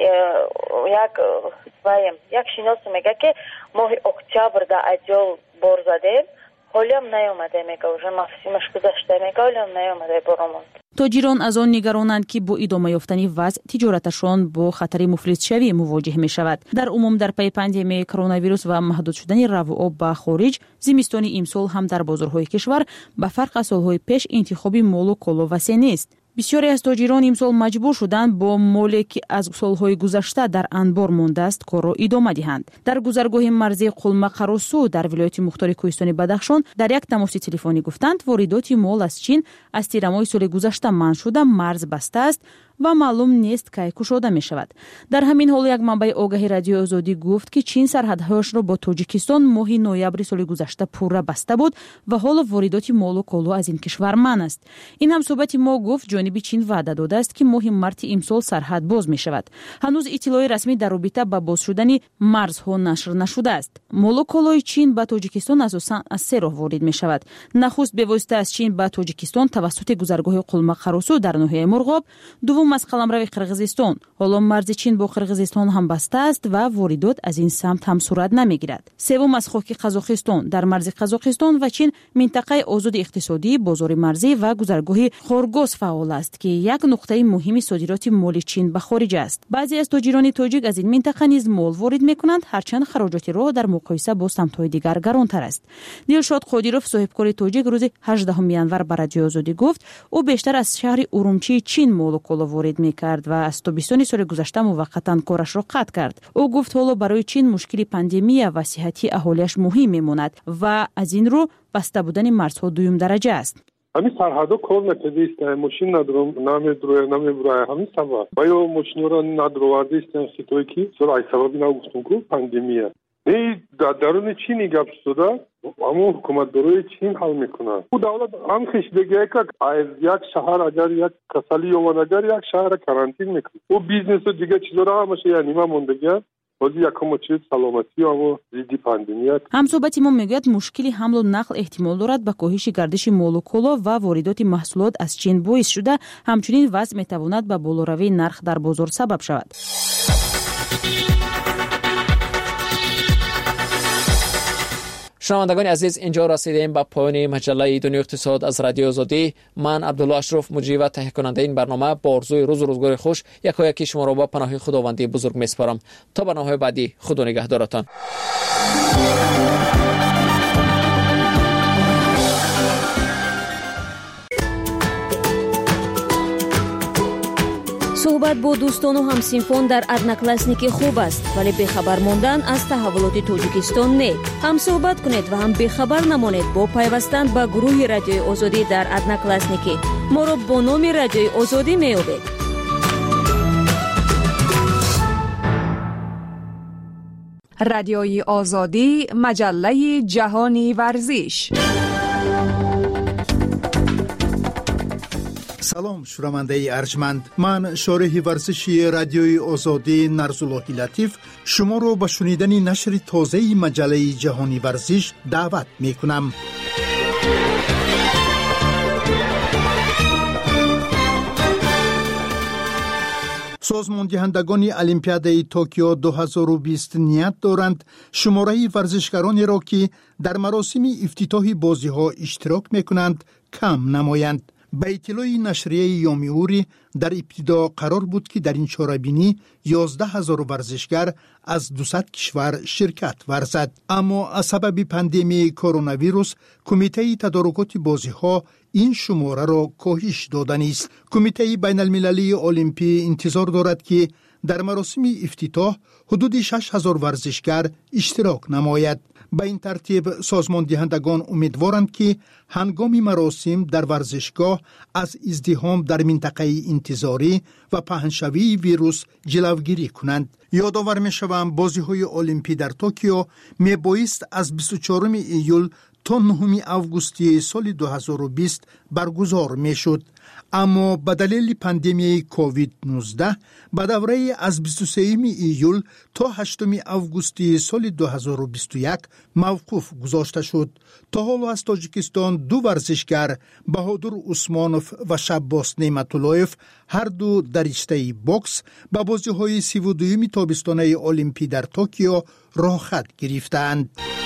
як ваем як шинос мега ки моҳи октябр да аҷол бор задем, ҳолиам наёмаде мега, уже мавсимаш гузашта мега, ҳолиам наёмаде боромон. тоҷирон аз он нигаронанд ки бо идома ёфтани вазъ тиҷораташон бо хатари муфлисшавӣ мувоҷиҳ мешавад. дар умум дар пайи пандемияи коронавирус ва маҳдуд шудани раву об ба хориҷ, зимистони имсол ҳам дар бозорҳои кишвар ба фарқ аз солҳои пеш интихоби молу коло васеъ нест. бисёре аз тоҷирон имсол маҷбур шуданд бо моле ки аз солҳои гузашта дар анбор мондааст корро идома диҳанд. дар гузаргоҳи марзии Қулмақаросу дар вилояти мухтори Кӯҳистони Бадахшон дар як тамоси телефонӣ гуфтанд, воридоти мол аз Чин аз тирамоҳи соли гузашта манъ шуда, марз бастааст ва маълум нест кай кушода мешавад. дар ҳамин ҳол як манбаи огаҳи Радиои Озодӣ гуфт ки Чин сарҳадҳояшро бо Тоҷикистон моҳи ноябри соли гузашта пурра баста буд ва ҳоло воридоти молу коло аз ин кишвар манъ аст. ин ҳамсоҳбати мо гуфт ҷониби Чин ваъда додааст ки моҳи марти имсол сарҳад боз мешавад. ҳанӯз иттилои расмӣ дар робита ба боз шудани марзҳо нашр нашудааст. молу колои Чин ба Тоҷикистон асосан аз се роҳ ворид мешавад. нахуст бевосита аз Чин ба Тоҷикистон тавассути гузаргоҳи Қулмақаросу дар ноҳияи Мурғоб, дуввум аз қаламрави Қирғизистон. ҳоло марзи Чин бо Қирғизистон ҳам баста аст ва воридот аз ин самт ҳам сурат намегирад. севум аз хоки Қазоқистон. дар марзи Қазоқистон ва Чин минтақаи озоди иқтисодӣ, бозори марзӣ ва гузаргоҳи Хоргоз фаъол аст ки як нуқтаи муҳими содироти моли Чин ба хориҷ аст. баъзе аз тоҷирони тоҷик аз ин минтақа низ мол ворид мекунанд, ҳарчанд хароҷоти роҳ дар муқоиса бо самтҳои дигар гаронтар аст. Дилшод Қодиров, соҳибкори тоҷик, рӯзи ҳаждаҳуми январ ба Радиои Озодӣ гуфт, ӯ бештар аз шаҳри Урумчии Чин молу коло ворид мекард ва аз тобистони соли гузашта муваққатан корашро қатъ кард. ӯ гуфт ҳоло барои Чин мушкили пандемия ва сиҳати аҳолияш муҳим мемонад ва аз ин рӯ баста будани марзҳо дуюм дараҷа аст. ҳамин сарҳадо кор метади истаҳ мошин надорам намедроя намебурая ҳамин сабаб ва ё мошинёро надроварди истаҳ хитое ки сол ай сабаби нагуфтум ку пандемия не дар даруни Чини гап шуда, аммо ҳукуматдорои Чин ҳал мекунад. ӯ давлат анхеш дегая как аз як шаҳар агар як касалӣ ёвад, агар як шаҳра карантин мекунад. ӯ бизнесу дига чизора ҳамаша я нима мондагия. ҳамсоҳбати мо мегӯяд мушкили ҳамлу нақл эҳтимол дорад ба коҳиши гардиши молу коло ва воридоти маҳсулот аз Чин боис шуда, ҳамчунин вазъ метавонад ба болоравии нарх дар бозор сабаб шавад. шунавандагони азиз, инҷо расидем ба поёни маҷаллаи Дунёи иқтисод аз Радиои Озодӣ. ман Абдулло Ашроф, муҷрӣ ва таҳиякунандаи ин барнома, бо орзуи рӯзу рӯзгори хуш якояки шуморо ба паноҳи худованди бузург меспорам. то барномаҳои баъдӣ, худо нигаҳдоратон. суҳбат бо дӯстону ҳамсинфон дар одноклассники хуб аст, вале бехабар мондан аз таҳаввулоти Тоҷикистон не. ҳам суҳбат кунед ва ҳам бехабар намонед бо пайвастан ба гурӯҳи Радиои Озодӣ дар одноклассники. моро бо номи Радиои Озодӣ меёбед. Радиои Озодӣ, маҷаллаи ҷаҳони варзиш. سلام شنونده ارجمند، من شارح ورزشی رادیوی آزادی نرزالله لطیف شما رو به شنیدن نشر تازه مجله جهانی ورزش دعوت می کنم. سازمان دهندگان المپیاد توکیو دو هزار و بیست نیت دارند شماره ورزشکارانی را که در مراسم افتتاح بازی‌ها اشتراک می‌کنند کم نمایند. به اطلاع نشریه یومیوری در ابتدا قرار بود که در این چاره‌بینی یازده هزار ورزشکار از دویست کشور شرکت ورزد، اما از سبب پاندمی کرونا ویروس کمیته تدارکات بازی‌ها این شماره را کاهش داده است. کمیته بین المللی المپی انتظار دارد که در مراسم افتتاح حدود شش هزار ورزشکار اشتراک نماید. به این ترتیب سازمان دهندگان امیدوارند که هنگام مراسم در ورزشگاه از ازدحام در منطقه انتظاری و پهنشوی ویروس جلوگیری کنند. یادآور می‌شوم بازی‌های المپی در توکیو میبایست از بیست و چهارم ایول تا نهم آگوست سال دو هزار و بیست برگزار میشد، اما به دلیل پاندمی کووید نوزده به دوره از بیست و سوم ایول تا هشتم آگوست سال دو هزار و بیست و یک موقوف گذاشته شد. تا حالا از تاجیکستان دو ورزشکار بهادر عثمانوف و شباس نعمت‌الله‌اف هر دو در رشته بوکس به بازی‌های سی و دوم تابستانه المپی در توکیو راه خط گرفتند.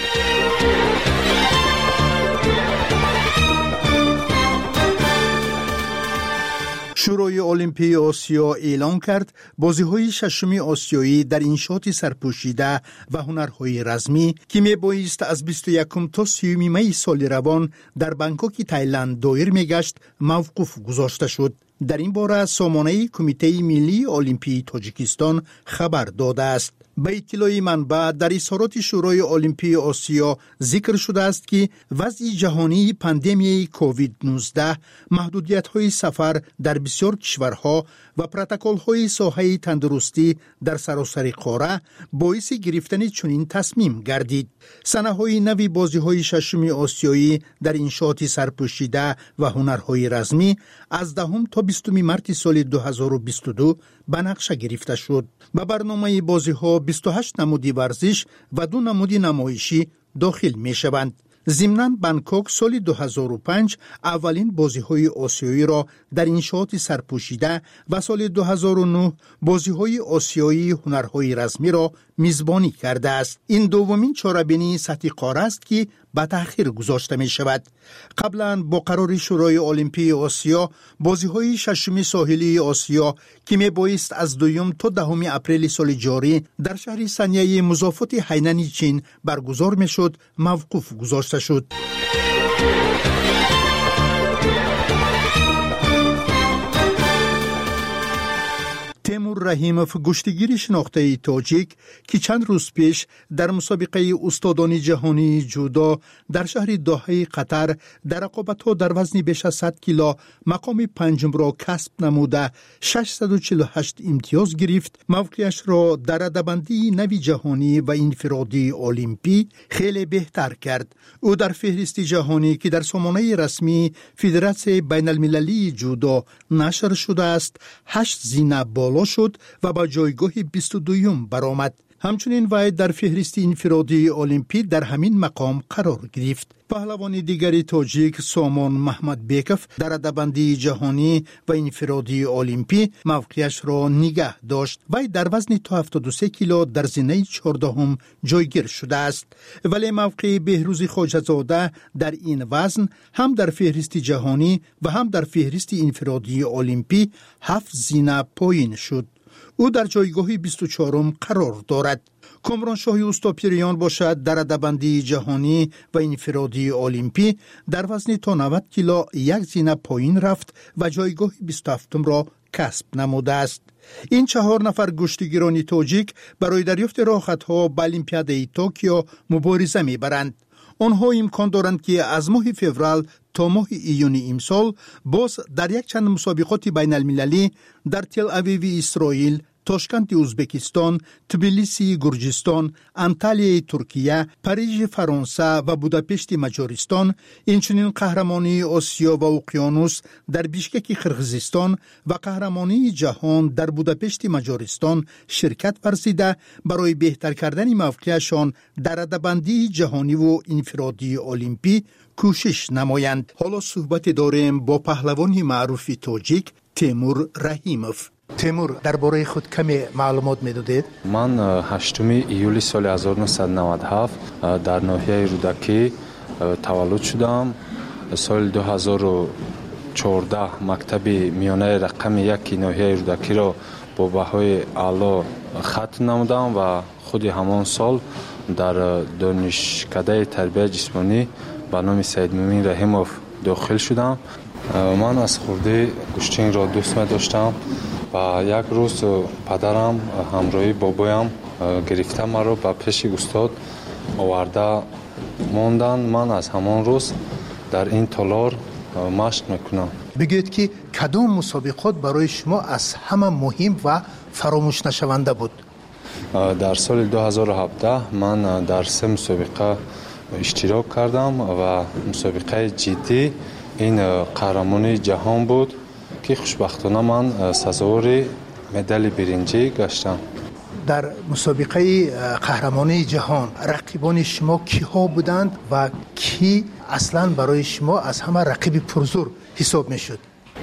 شورای المپی آسیا اعلام کرد بازی‌های ششم آسیایی در انشاط سرپوشیده و هنرهای رزمی که میبایست از بیست و یکم تا سیوم می سال روان در بانکوک تایلند دایر میگشت موقوف گذاشته شد. در این باره سامانه کمیته ملی المپی تاجیکستان خبر داده است. به اطلاع منبع در اظهارات شورای المپی آسیا ذکر شده است که وضع جهانی پاندمی کووید نوزده، محدودیت‌های سفر در بسیار کشورها و پروتکل‌های ساحه تندرستی در سراسر قاره باعث گرفتن چنین تصمیم گردید. سنه‌های نوی بازی‌های ششم آسیایی در انشاط سرپوشیده و هنرهای رزمی از دهم تا بیستم مارس سال دو هزار و بیست و دو به نقشه گرفته شد. به برنامه بازی‌ها بیست و هشت نمودی ورزش و دو نمودی نمایشی داخل می شوند. ضمناً بانکوک سال دو هزار و پنج اولین بازی‌های آسیایی را در انشاط سرپوشیده و سال دو هزار و نه بازی‌های آسیایی هنرهای رزمی را میزبانی کرده است. این دومین چاره‌بینی سطح قاره است که به تأخیر گذاشته می شود. قبلا با قرار شورای المپی آسیا بازی‌های ششم ساحلی آسیا که می بایست از دوم تا دهم اپریل سال جاری در شهر سنیه مضافات هینن چین برگزار می شد موقوف گذاشته شد. تیمور رحیموف گشتگیر شناخته تاجیک که چند روز پیش در مسابقه استادان جهانی جودو در شهر دوحه قطر در رقابت‌ها در وزن بیش از صد کیلو مقام پنجم را کسب نموده ششصد و چهل و هشت امتیاز گرفت، موقعش را در رده‌بندی نوی جهانی و انفرادی المپی خیلی بهتر کرد. او در فهرست جهانی که در سامانه رسمی فدراسیون بین المللی جودو نشر شده است هشت زینه بالا شد و با جایگاه بیست و دوم برآمد. همچنین وی در فهرست انفرادی المپی در همین مقام قرار گرفت. پهلوان دیگری تاجیک سامان محمد بیکف در رده‌بندی جهانی و انفرادی المپی موقعش را نگه داشت. وی در وزن تا هفتاد و سه کیلو در زینه چهاردهم جایگیر شده است، ولی موقع بهروز خواجه‌زاده در این وزن هم در فهرست جهانی و هم در فهرست انفرادی المپی هفت زینه پایین شد. او در جایگاه بیست و چهارم قرار دارد. کامران شاهی اوستاپیریان باشد در رده‌بندی جهانی و انفرادی المپی در وزن تا نود کیلو یک زینه پایین رفت و جایگاه بیست و هفتم را کسب نموده است. این چهار نفر گشتگیران تاجیک برای دریافت راحت‌ها به المپیاد توکیو مبارزه می‌برند. آنها امکان دارند که از ماه فوریه تا ماه ایون امسال باز در یک چند مسابقات بین المللی در تل اویو اسرائیل تاشکند ازبکستان، تبلیسی گرجستان، انتالیای ترکیه، پاریژ فرانسه و بوداپشت مجارستان، اینچنین قهرمانی آسیا و اقیانوس در بیشکک قرقیزستان و قهرمانی جهان در بوداپشت مجارستان شرکت ورزیده برای بهتر کردن موقعشان در رده‌بندی جهانی و انفرادی المپی کوشش نمایند. حالا صحبت داریم با پهلوانی معروف تاجیک تیمور رحیموف. تیمور، درباره خود کمی معلومات میدادید؟ من هشتم ایولی سال هزار و نهصد و نود و هفت در ناحیه رودکی تولد شدم. سال دو هزار و چهارده مکتب میانه رقم یک ناحیه رودکی را با بهای اعلا ختم نمودم و خود همان سال در دانشکده تربیت جسمانی به نام سید مومن رحیموف داخل شدم. من از خورده گوشتین را دوست می داشتم و یک روز پدرم همراهی بابایم گرفته مرا به پیش استاد آورده موندن. من از همان روز در این تالار مشق میکنم. بگویید که کدام مسابقات برای شما از همه مهم و فراموش نشونده بود؟ در سال دو هزار و هفده من در سه مسابقه اشتراک کردم و مسابقه جدی این قهرمانی جهان بود که خوشبختانه من سزاوار مدال برنجی گشتم. در مسابقه قهرمانی جهان رقیبان شما کیها بودند و کی اصلا برای شما از همه رقیب پرزور حساب میشد؟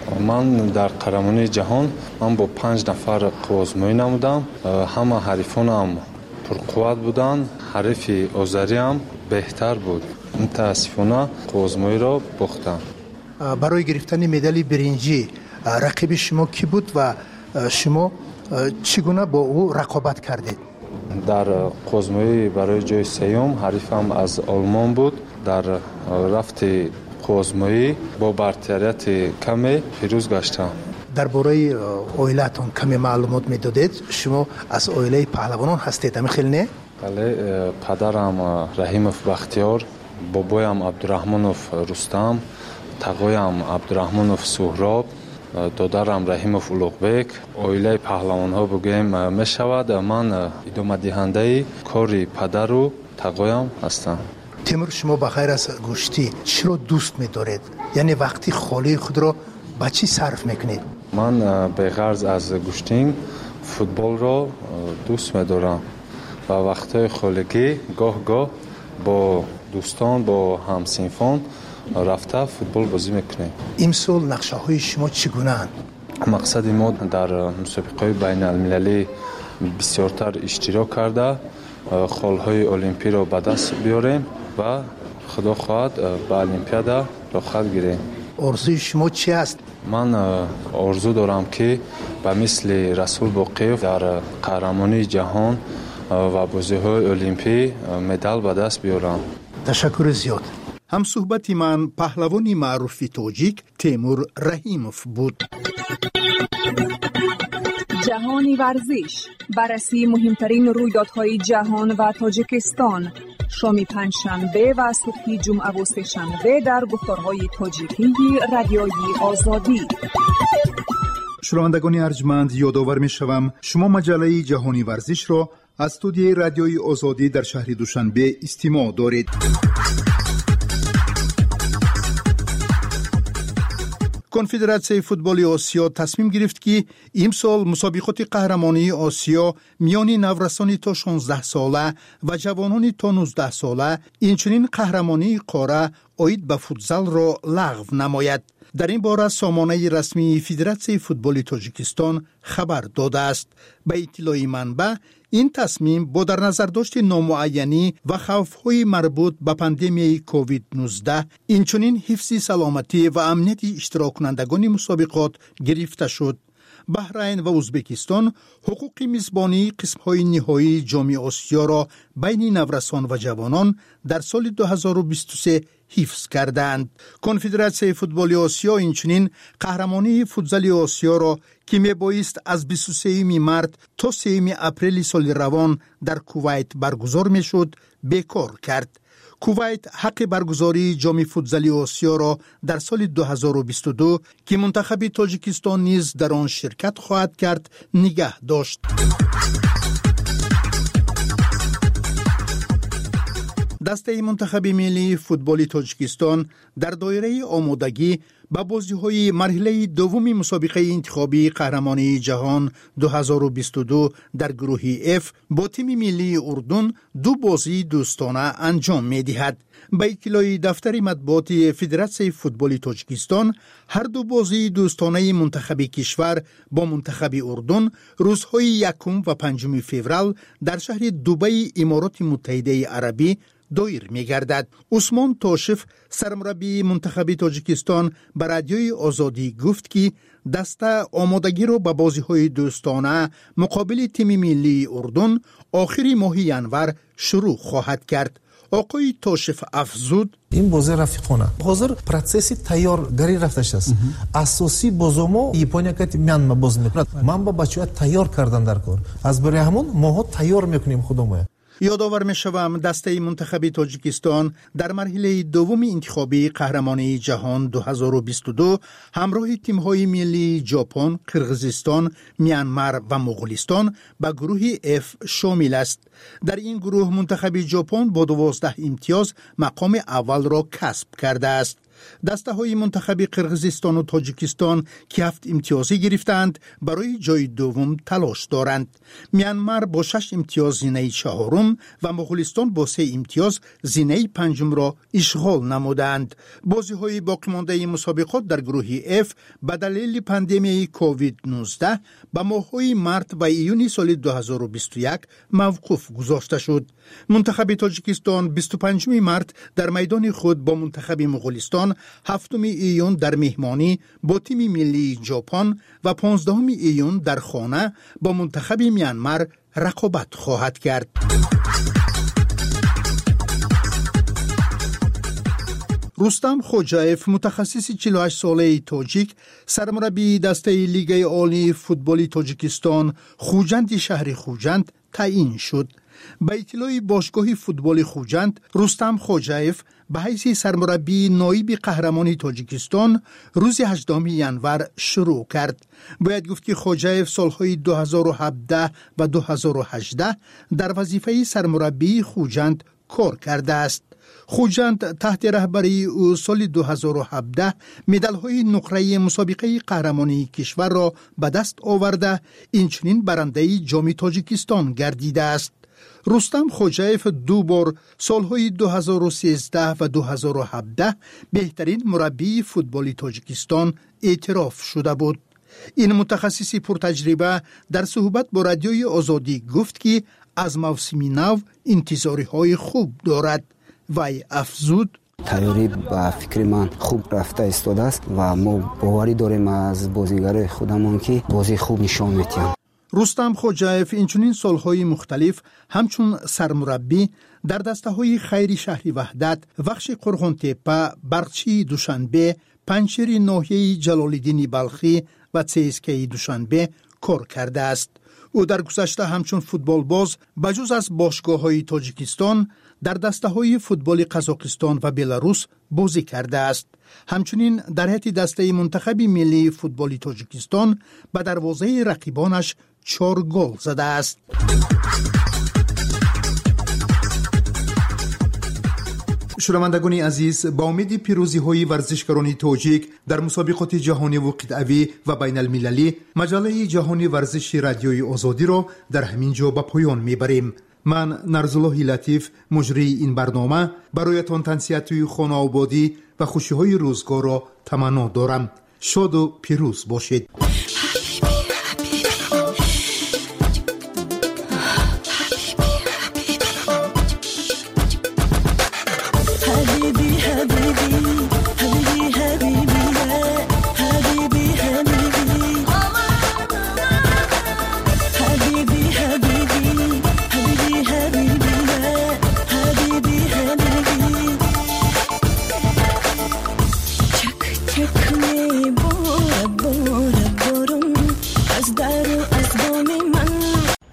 من در قهرمانی جهان من با پنج نفر قوازمایی نمودم. همه حریفانم پرقوت بودند. حریف آذری هم بهتر بود. متاسفانه قوازمایی را باختم. برای گرفتن مدال برنجی رقیب شما کی بود و شما چگونه با او رقابت کردید؟ در قوزمایی برای جای سیوم حریفم از آلمان بود. در رفت قوزمایی با برتریت کمی پیروز گشتم. درباره عائلتون کمی معلومات میدادید؟ شما از عائله پهلوانان هستید؟ همین خیلی نه؟ بله، پدرم رحیموف بختیار، بابایم عبدالرحمنوف رستم، تقویم عبدالرحمنوف سهراب، دادرم رحیموف اولوغبک. عائله پهلوان ها بگویم می شود. من ادامه دهنده کاری پدر و تقویم هستم. تیمور، شما بخیر از گوشتی چرا دوست می دارید؟ یعنی وقتی خالی خود را با چی صرف میکنید؟ من به غرض از گوشتین فوتبال را دوست می دارم و وقتی خالگی گاه گاه با دوستان با همسنفان رفته فوتبال بازی میکنه. امسال نقشه های شما چگونه اند؟ مقصد ما در مسابقه بین المللی بسیارتر اشتراک کرده خال های المپی را به دست بیاریم و خدا خواهد به المپیادا داخل گیریم. آرزوی شما چی است؟ من آرزو دارم که به مثل رسول باقیف در قهرمانی جهان و بازی های المپی مدال به دست بیارم. تشکر زیاد. هم صحبت من پهلوانی معروف تاجیک تیمور رحیموف بود. جهانی ورزش، بررسی مهمترین رویدادهای جهان و تاجیکستان، شام پنجشنبه و صبح جمعه و سه‌شنبه در گفتارهای تاجیکی رادیوی آزادی. شنوندگان ارجمند، یادآور می‌شوم شما مجله جهانی ورزش را از استودیوی رادیوی آزادی در شهر دوشنبه استماع دارید. کنفدراسیون فوتبال آسیا تصمیم گرفت که امسال مسابقات قهرمانی آسیا میان نورسان تا شانزده ساله و جوانان تا نوزده ساله، اینچنین قهرمانی قاره عاید به فوتزال را لغو نماید. در این باره سامانه رسمی فدراسیون فوتبال تاجیکستان خبر داده است. به اطلاع منبع، این تصمیم با در نظر داشت نامعینی و خوف‌های مربوط به پاندمی کووید نوزده، اینچنین حفظ سلامتی و امنیت اشتراک کنندگان مسابقات گرفته شد. بحرین و ازبکستان حقوق میزبانی قسم‌های نهایی جام آسیا را بین نورسان و جوانان در سال دو هزار و بیست و سه حفظ کردند. کنفدراسیون فوتبال آسیا اینچنین قهرمانی فوتزال آسیا را که میبایست از بیست و سوم مارس تا سوم اپریل سال روان در کویت برگزار میشد بیکار کرد. کویت حق برگزاری جام فوتزالی آسیا را در سال دو هزار و بیست و دو که منتخب تاجیکستان نیز در آن شرکت خواهد کرد نگه داشت. دسته منتخب ملی فوتبال تاجیکستان در دایره آمادگی به بازی‌های مرحله دوم مسابقه انتخابی قهرمانی جهان دو هزار و بیست و دو در گروه F با تیم ملی اردن دو بازی دوستانه انجام می‌دهد. به اطلاع دفتر مطبوعات فدراسیون فوتبال تاجیکستان، هر دو بازی دوستانه منتخب کشور با منتخب اردن روزهای یکم و پنجم فوریه در شهر دبی امارات متحده عربی دایر می گردد. عثمان تاشف سرمربی منتخب تاجیکستان به رادیوی آزادی گفت که دسته آمادگی را به بازی های دوستانه مقابل تیم ملی اردن آخری ماه ینور شروع خواهد کرد. آقای تاشف افزود این بازی رفیقانه حاضر پروسس تیارگاری رفتش است. اساسی بازمو یپونیا که میانمار باز میکنه. من با بچه‌ها تیار کردن در کار. از برای همون ماها تیار میکنیم خودمون. یادآور می‌شوم دسته منتخب تاجیکستان در مرحله دوم انتخابی قهرمانی جهان دو هزار و بیست و دو همراه تیم‌های ملی ژاپن، قرقیزستان، میانمار و مغولستان به گروه F شامل است. در این گروه منتخب ژاپن با دوازده امتیاز مقام اول را کسب کرده است. دسته های منتخب قرقیزستان و تاجیکستان که هفت امتیازی گرفتند برای جای دوم تلاش دارند. میانمار با شش امتیاز زینه چهارم و مغولستان با سه امتیاز زینه پنجم را اشغال نمودند. بازی های باقی مانده مسابقات در گروه F به دلیل پاندمی کووید نوزده به ماه‌های مارس و ایون سال دو هزار و بیست و یک موقوف گذاشته شد. منتخب تاجیکستان بیست و پنجم مارس در میدان خود با منتخب مغولستان، هفتم ایون در مهمانی با تیم ملی ژاپن و پانزدهم ایون در خانه با منتخب میانمار رقابت خواهد کرد. رستم خوجایف متخصص چهل و هشت ساله تاجیک سرمربی دسته لیگ عالی فوتبال تاجیکستان خوجند شهر خوجند تعیین شد. به اطلاع باشگاه فوتبال خوجند، رستم خوجایف به حیث سرمربی نایب قهرمانی تاجیکستان روز هجدهم ینور شروع کرد. باید گفت که خوجایف سالهای دو هزار و هفده و دو هزار و هجده در وظیفه سرمربی خوجند کار کرده است. خوجند تحت رهبری او سال دو هزار و هفده مدال‌های نقره مسابقه قهرمانی کشور را به دست آورده، اینچنین برنده جام تاجیکستان گردیده است. رستم خوجایف دو بار سالهای دو هزار و سیزده و دو هزار و هفده بهترین مربی فوتبال تاجیکستان اعتراف شده بود. این متخصص پرتجربه در صحبت با رادیوی آزادی گفت که از موسم نو انتظاری های خوب دارد. وی افزود تیاری با فکر من خوب رفته ایستاده است و ما باوری داریم از بازیگر خودمون که بازی خوب نشان میدن. رستم خوجایف اینچنین سالهای مختلف همچون سرمربی در دسته‌های خیری شهری وحدت، بخش قرغن‌تپه، برچی دوشنبه، پنجشیر ناحیه جلال‌الدین بلخی و سیسکی دوشنبه کار کرده است. او در گذشته همچون فوتبال باز بجز از باشگاه‌های تاجیکستان در دسته‌های فوتبال قزاقستان و بلاروس بازی کرده است. همچنین در هیئت دسته منتخب ملی فوتبال تاجیکستان به دروازه رقیبانش چهار گل زده است. شنوندگان عزیز، با امید پیروزی های ورزشکاران تاجیک در مسابقات جهانی و قطعی و بین المللی، مجله جهانی ورزش رادیوی آزادی را در همین جا به پایان میبریم. من نرزالله لطیف مجری این برنامه برایتان تنسیت خانه آبادی و خوشی های روزگار را تمنا دارم. شاد و پیروز باشید.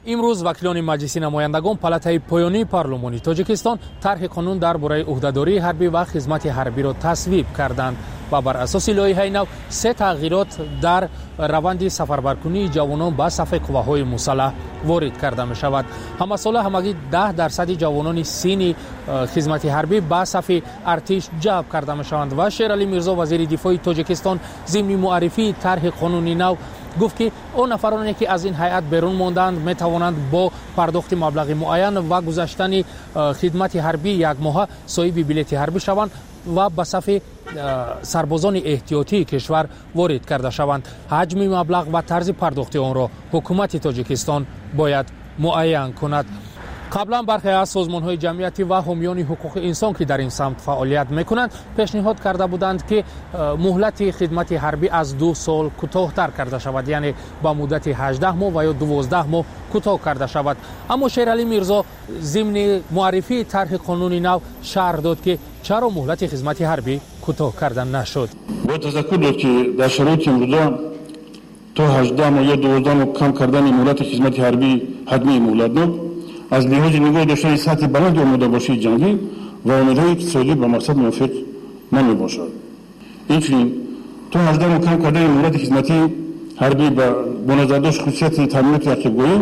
امروز وکیلان مجلس نمایندگان پالاتای پایانی پارلمانی تاجیکستان طرح قانون درباره عهدهداری حربی و خدمت حربی را تصویب کردند و بر اساس لایحه نو سه تغییرات در روند سفربرکنی جوانان به صف قواهای مسلح وارد کرده می شود. همساله همگی ده درصد جوانان سین خدمت حربی به صف ارتش جلب کرده می شوند و شیرعلی میرزا وزیر دفاع تاجیکستان ضمن معرفی طرح قانونی نو گفت که اون نفرانی که از این هیئت بیرون ماندند می توانند با پرداخت مبلغ معین و گذاشتن خدمت حربی یک ماه صاحب بلیط حربی شوند و به صف سربازان احتیاطی کشور وارد کرده شوند. حجم مبلغ و طرز پرداخت آن را حکومت تاجیکستان باید معین کند. قبلا برخی از سازمان‌های جمعیتی و حامیان حقوق انسان که در این سمت فعالیت می‌کنند پیشنهاد کرده بودند که مهلت خدمت حربی از دو سال کوتاه‌تر کرده شود، یعنی با مدت هجده ماه و یا دوازده ماه کوتاه کرده شود. اما شیرعلی میرزا ضمن معرفی طرح قانونی نو شرح داد که چرا مهلت خدمت حربی کوتاه کردن نشد. با تذکر داد که در شرایط امروزه تا هجده ماه یا دوازده ماه کم کردن مهلت خدمت حربی حتمی مهلت نو از لحاظ نگاه داشتن سطح بلند آماده باشی جنگی و آماده‌های اقتصادی به مقصد موافق نمی باشد. اینچنین تا هجده ماه کم کردن مهلت خدمتی حربی با نظر داشت خصوصیت تامینات رقیب‌گویی،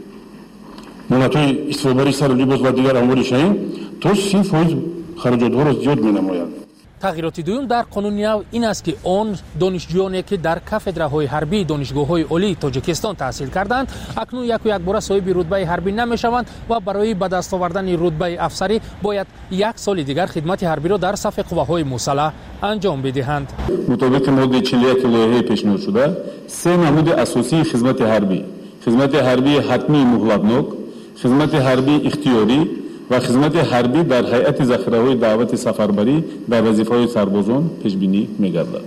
مهلت‌های استفاده سر لباس و دیگر امور شایع تا سی فیصد خراجات‌ها را زیاد می‌نماید. تغییرات دوم در قانون نو این است که آن دانشجویانی که در کافدرهای حربی دانشگاه‌های عالی تاجیکستان تحصیل کردند اکنون یک و یک بار صاحب رتبه حربی نمی‌شوند و برای به دست آوردن رتبه افسری باید یک سال دیگر خدمت حربی را در صف قواهای مسلح انجام بدهند. مطابق ماده چهل و یک لایحه پیشنهاد شده سه نمود اساسی خدمت حربی: خدمت حربی حتمی مهلتناک، خدمت حربی اختیاری و خدمت حربی در هیئت ذخیره‌های دعوت سفربری در وظیفه‌های سربازان پیش بینی می‌گردد.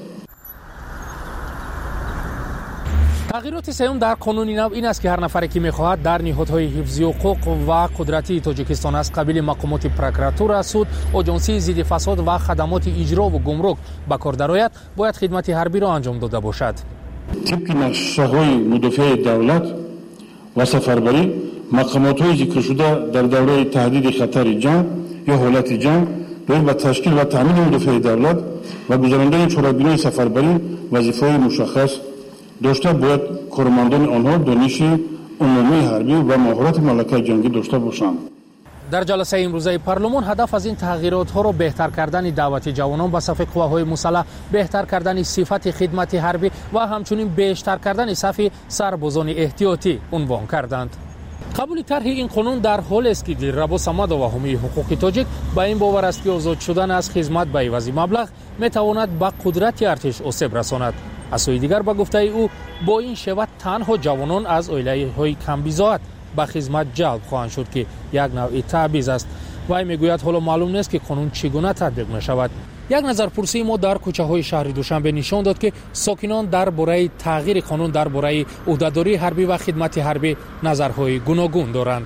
تغییرات سوم در قانون نو این است که هر نفری که می‌خواهد در نهادهای حفظی حقوق و قدرتی تاجیکستان از قبیل مقامات پروکراتور، سود، آژانسی ضد فساد و خدمات اجرا و گمرک به کار درآید باید خدمت حربی را انجام داده باشد. طبق نقشه‌های مدافع دولت و سفربری مقامات ذکر شده در دوره تهدید خطر جنگ یا حالت جنگ باید با تشکیل و تامین مدافع دولت و گذراندن چهاربینای سفربری وظیفه‌های مشخص داشته باید کارمندان آنها دانش عمومی حربی و مهارت ملکه جنگی داشته باشند. در جلسه امروزه پارلمان هدف از این تغییرات ها را بهتر کردن دعوت جوانان به صف قواهای مسلح، بهتر کردن صفت خدمت حربی و همچنین بیشتر کردن صف سربازان احتیاطی عنوان کردند. قبول طرح این قانون در حال است که دلربا صمد و حامی حقوق تاجیک با این باور است که آزاد شدن از خدمت به عوض مبلغ میتواند به قدرت ارتش آسیب رساند. از سوی دیگر با گفته او با این شود تنها جوانان از عائله‌های کم بضاعت به خدمت جلب خواهند شد که یک نوع تبعیض است. وی میگوید حالا معلوم نیست که قانون چگونه تطبیق می شود. یک نظرپرسی ما در کوچه های شهر دوشنبه نشان داد که ساکنان درباره تغییر قانون درباره عهدهداری حربی و خدمت حربی نظرهای گوناگون دارند.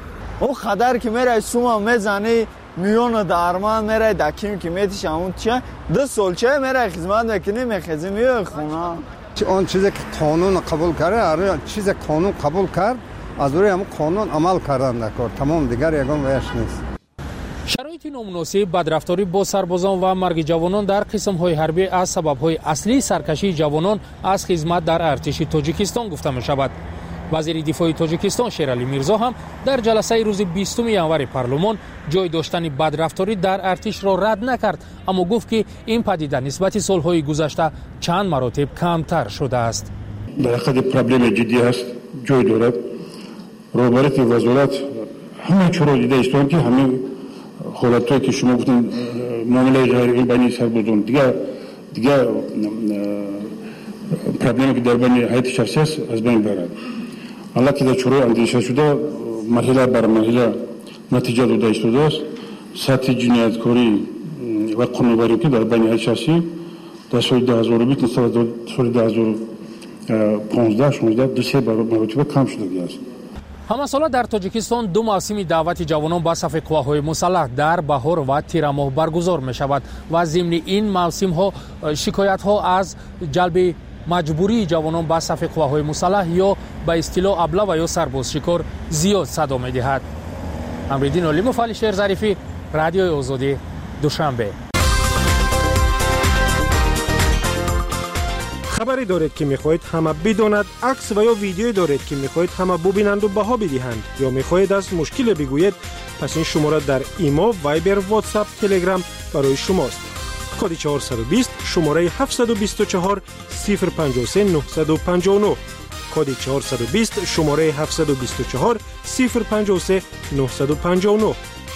او خطر که میره سوما میزنی میون درمان میره دکیم که میتیش همون چه دو سال چه میره خدمت میکنی میخزی میو خونه آن چیزی که قانون قبول کرده چیز قانون قبول کرد از روی هم قانون عمل کردن نکرد تمام دیگر یگان ویش نیست. شرایط نامناسب بدرفتاری با سربازان و مرگ جوانان در قسم‌های حربی از سبب‌های اصلی سرکشی جوانان از خدمت در ارتش تاجیکستان گفته می‌شود. وزیر دفاع تاجیکستان شیرعلی میرزا هم در جلسه روز بیستم ینور پارلمان جای داشتن بدرفتاری در ارتش را رد نکرد، اما گفت که این پدیده نسبت سال‌های گذشته چند مراتب کمتر شده است. در حقیقت پرابلم جدی است، جای دارد. روبرت وزارت همه چرا دیده است که همه حالتایی که شما گفتین معامله جاری بین سربازان دیگر دیگر پرابلمی که در بین هیئت شخصی است از بین برد. حالا که در چرا اندیشه شده مرحله بر مرحله نتیجه داده ایستاده است. سطح جنایتکاری و قانون‌وری که در بین هیئت شخصی در سال دو هزار و بیست نسبت به سال دو هزار و پانزده شانزده دو سه مرتبه کم شده است. همساله در تاجیکستان دو موسم دعوت جوانان به صف قواهای مسلح در بهار و تیر ماه برگزار می شود و ضمن این موسم ها شکایت ها از جلب مجبوری جوانان به صف قواهای مسلح یا به اصطلاح ابله و یا سربازشکار زیاد صدا می‌دهد. امریدین علیموف، علی شیر ظریفی، رادیوی آزادی، دوشنبه. خبری دارید که می‌خواهید همه بداند، عکس و یا ویدیویی دارید که می‌خواهید همه ببینند و بها بدهند، یا می‌خواهید از مشکل بگویید، پس این شماره در ایما، وایبر، واتساپ، تلگرام برای شماست. کد چهارصد و بیست شماره هفتصد و بیست و چهار صفر پنجاه و سه نهصد و پنجاه و نه. کد چهارصد و بیست شماره هفتصد و بیست و چهار صفر پنجاه و سه نهصد و پنجاه و نه.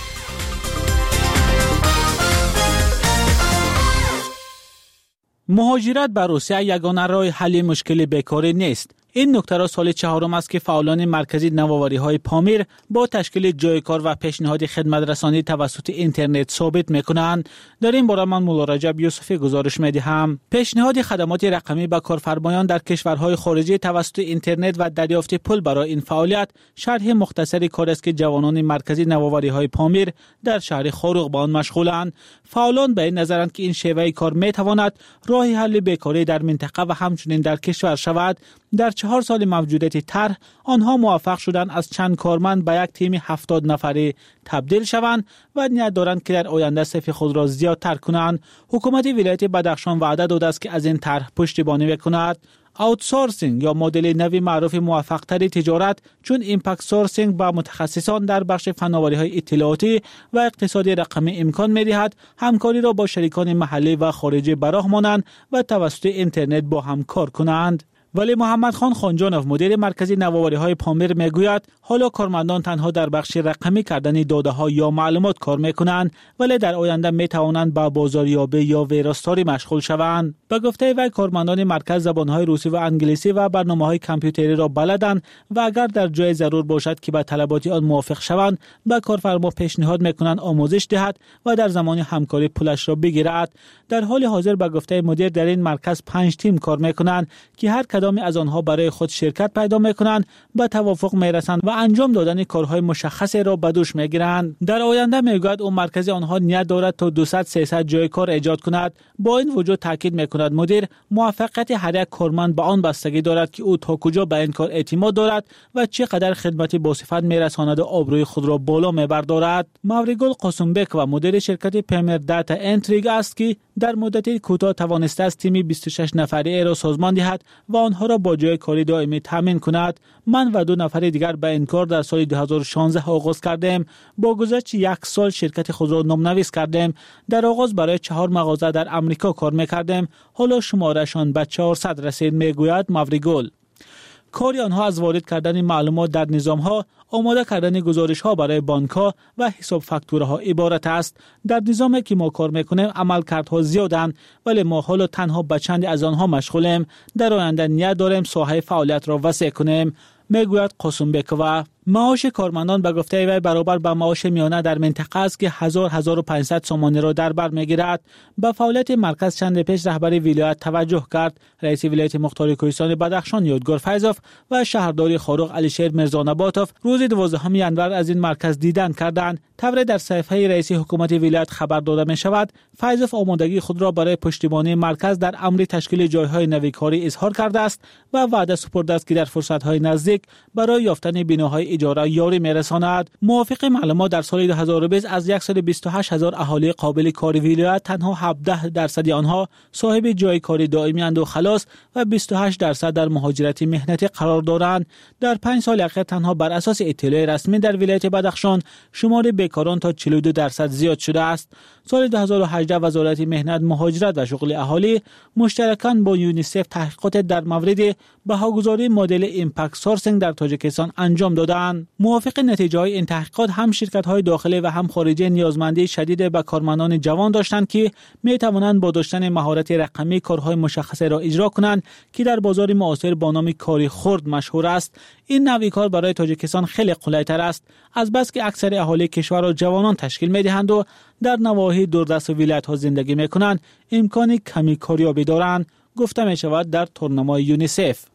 مهاجرت به روسیه یگانه راه حل مشکل بیکاری نیست. این نکته را سال چهارم است که فعالان مرکزی نوآوری‌های پامیر با تشکیل جای کار و پیشنهاد خدمت رسانی توسط اینترنت ثابت می‌کنند. در این باره من مولا رجب یوسفی گزارش می‌دهم. پیشنهاد خدمات رقمی به کارفرمایان در کشورهای خارجی توسط اینترنت و دریافت پول برای این فعالیت شرح مختصری کار است که جوانان مرکزی نوآوری‌های پامیر در شهر خاروق با آن مشغولند. فعالان به این نظرند که این شیوه کار می‌تواند راه حل بیکاری در منطقه و همچنین در کشور شود. در چهار سال موجودیت طرح آنها موفق شدند از چند کارمند به یک تیم هفتاد نفره تبدیل شوند و نیت دارند که در آینده صف خود را زیادتر کنند. حکومت ولایت بدخشان وعده داده است که از این طرح پشتیبانی می‌کند. آوتسورسینگ یا مدل نوی معروف موفق‌تر تجارت چون ایمپکت سورسینگ با متخصصان در بخش فناوری‌های اطلاعاتی و اقتصادی رقمی امکان می‌دهد همکاری را با شریکان محلی و خارجی براه مانند و توسط اینترنت با هم کار کنند. ولی محمد خان خانجانوف مدیر مرکزی نوآوری‌های پامیر میگوید حالا کارمندان تنها در بخش رقمی کردن داده‌ها یا معلومات کار میکنند ولی در آینده میتوانند با بازاریابی یا ویراستاری مشغول شوند. به گفته وی کارمندان مرکز زبان‌های روسی و انگلیسی و برنامه‌های کامپیوتری را بلدند و اگر در جای ضرور باشد که به طلبات آن موافق شوند به کارفرما پیشنهاد میکنند آموزش دهد و در زمان همکاری پولش را بگیرد. در حال حاضر به گفته مدیر در این مرکز پنج تیم کار میکنند که هر کدام از آنها برای خود شرکت پیدا میکنند، به توافق میرسند و انجام دادن کارهای مشخصی را به دوش میگیرند. در آینده میگوید اون مرکز آنها نیت دارد تا دویست سیصد جای کار ایجاد کند. با این وجود تاکید میکند مدیر موفقیت هر یک کارمند به آن بستگی دارد که او تا کجا به این کار اعتماد دارد و چقدر خدمتی با صفت میرساند و آبروی خود را بالا میبردارد. ماوریگل قاسمبک و مدیر شرکت پمر دیتا انتریگ است که در مدت کوتاه توانسته است تیم بیست و شش نفره را سازمان دهد و آنها را با جای کاری دائمی تامین کند. من و دو نفر دیگر به این کار در سال دو هزار و شانزده آغاز کردیم. با گذشت یک سال شرکت خود را نام‌نویس کردیم. در آغاز برای چهار مغازه در امریکا کار می‌کردیم. حالا شمارهشان به چهارصد رسید، میگوید ماوریگل. کاری آنها از وارد کردن معلومات در نظام‌ها، آماده کردن گزارش‌ها برای بانک‌ها و حساب فاکتوره‌ها عبارت است. در نظامی که ما کار می‌کنیم عملکردها زیادند ولی ما حالا تنها به چند از آنها مشغولیم. در آینده نیت داریم ساحه فعالیت را وسیع کنیم، میگوید قاسمبک. و معاش کارمندان به گفته وی برابر با معاش میانه در منطقه است که هزار هزار و پانصد سومانی را در بر میگیرد. به فعالیت مرکز چند پیش رهبر ولایت توجه کرد. رئیس ولایت مختار کوهستان بدخشان یادگار فیضوف و شهرداری خاروق علیشیر میرزانباتوف روز دوازدهم ژانویه از این مرکز دیدن کردند. طبری در صفحه رئیس حکومت ولایت خبر داده می شود فیضوف آمادگی خود را برای پشتیبانی مرکز در امر تشکیل جایهای نویکاری اظهار کرده است و وعده سپرده است که در فرصت‌های نزدیک برای یافتن بناهای اجاره یاری میرساند. موافق معلومات در سال دو هزار و بیست از صد و بیست و هشت هزار اهالی قابل کار ولایت تنها هفده درصد آنها صاحب جای کاری دائمی اند و خلاص و بیست و هشت درصد در مهاجرت مهنتی قرار دارند. در پنج سال اخیر تنها بر اساس اطلاع رسمی در ولایت بدخشان شمار بیکاران تا چهل و دو درصد زیاد شده است. سال دو هزار و هجده وزارت مهنت، مهاجرت و شغل اهالی مشترکاً با یونیسف تحقیقات در مورد بهاگذاری مدل ایمپکت سورسینگ در تاجیکستان انجام دادند. موافق نتیجه های این تحقیقات هم شرکت های داخلی و هم خارجی نیازمندی شدید به کارمندان جوان داشتند که می توانند با داشتن مهارت رقمی کارهای مشخصه را اجرا کنند که در بازار معاصر با نام کاری خرد مشهور است. این نوع کار برای تاجیکستان خیلی قلی‌تر است، از بس که اکثر اهالی کشور را جوانان تشکیل می دهند و در نواحی دوردست ولایت ها زندگی می کنند. امکان کمی کاریابی دارند، گفته می شود در تورنمای یونیسف.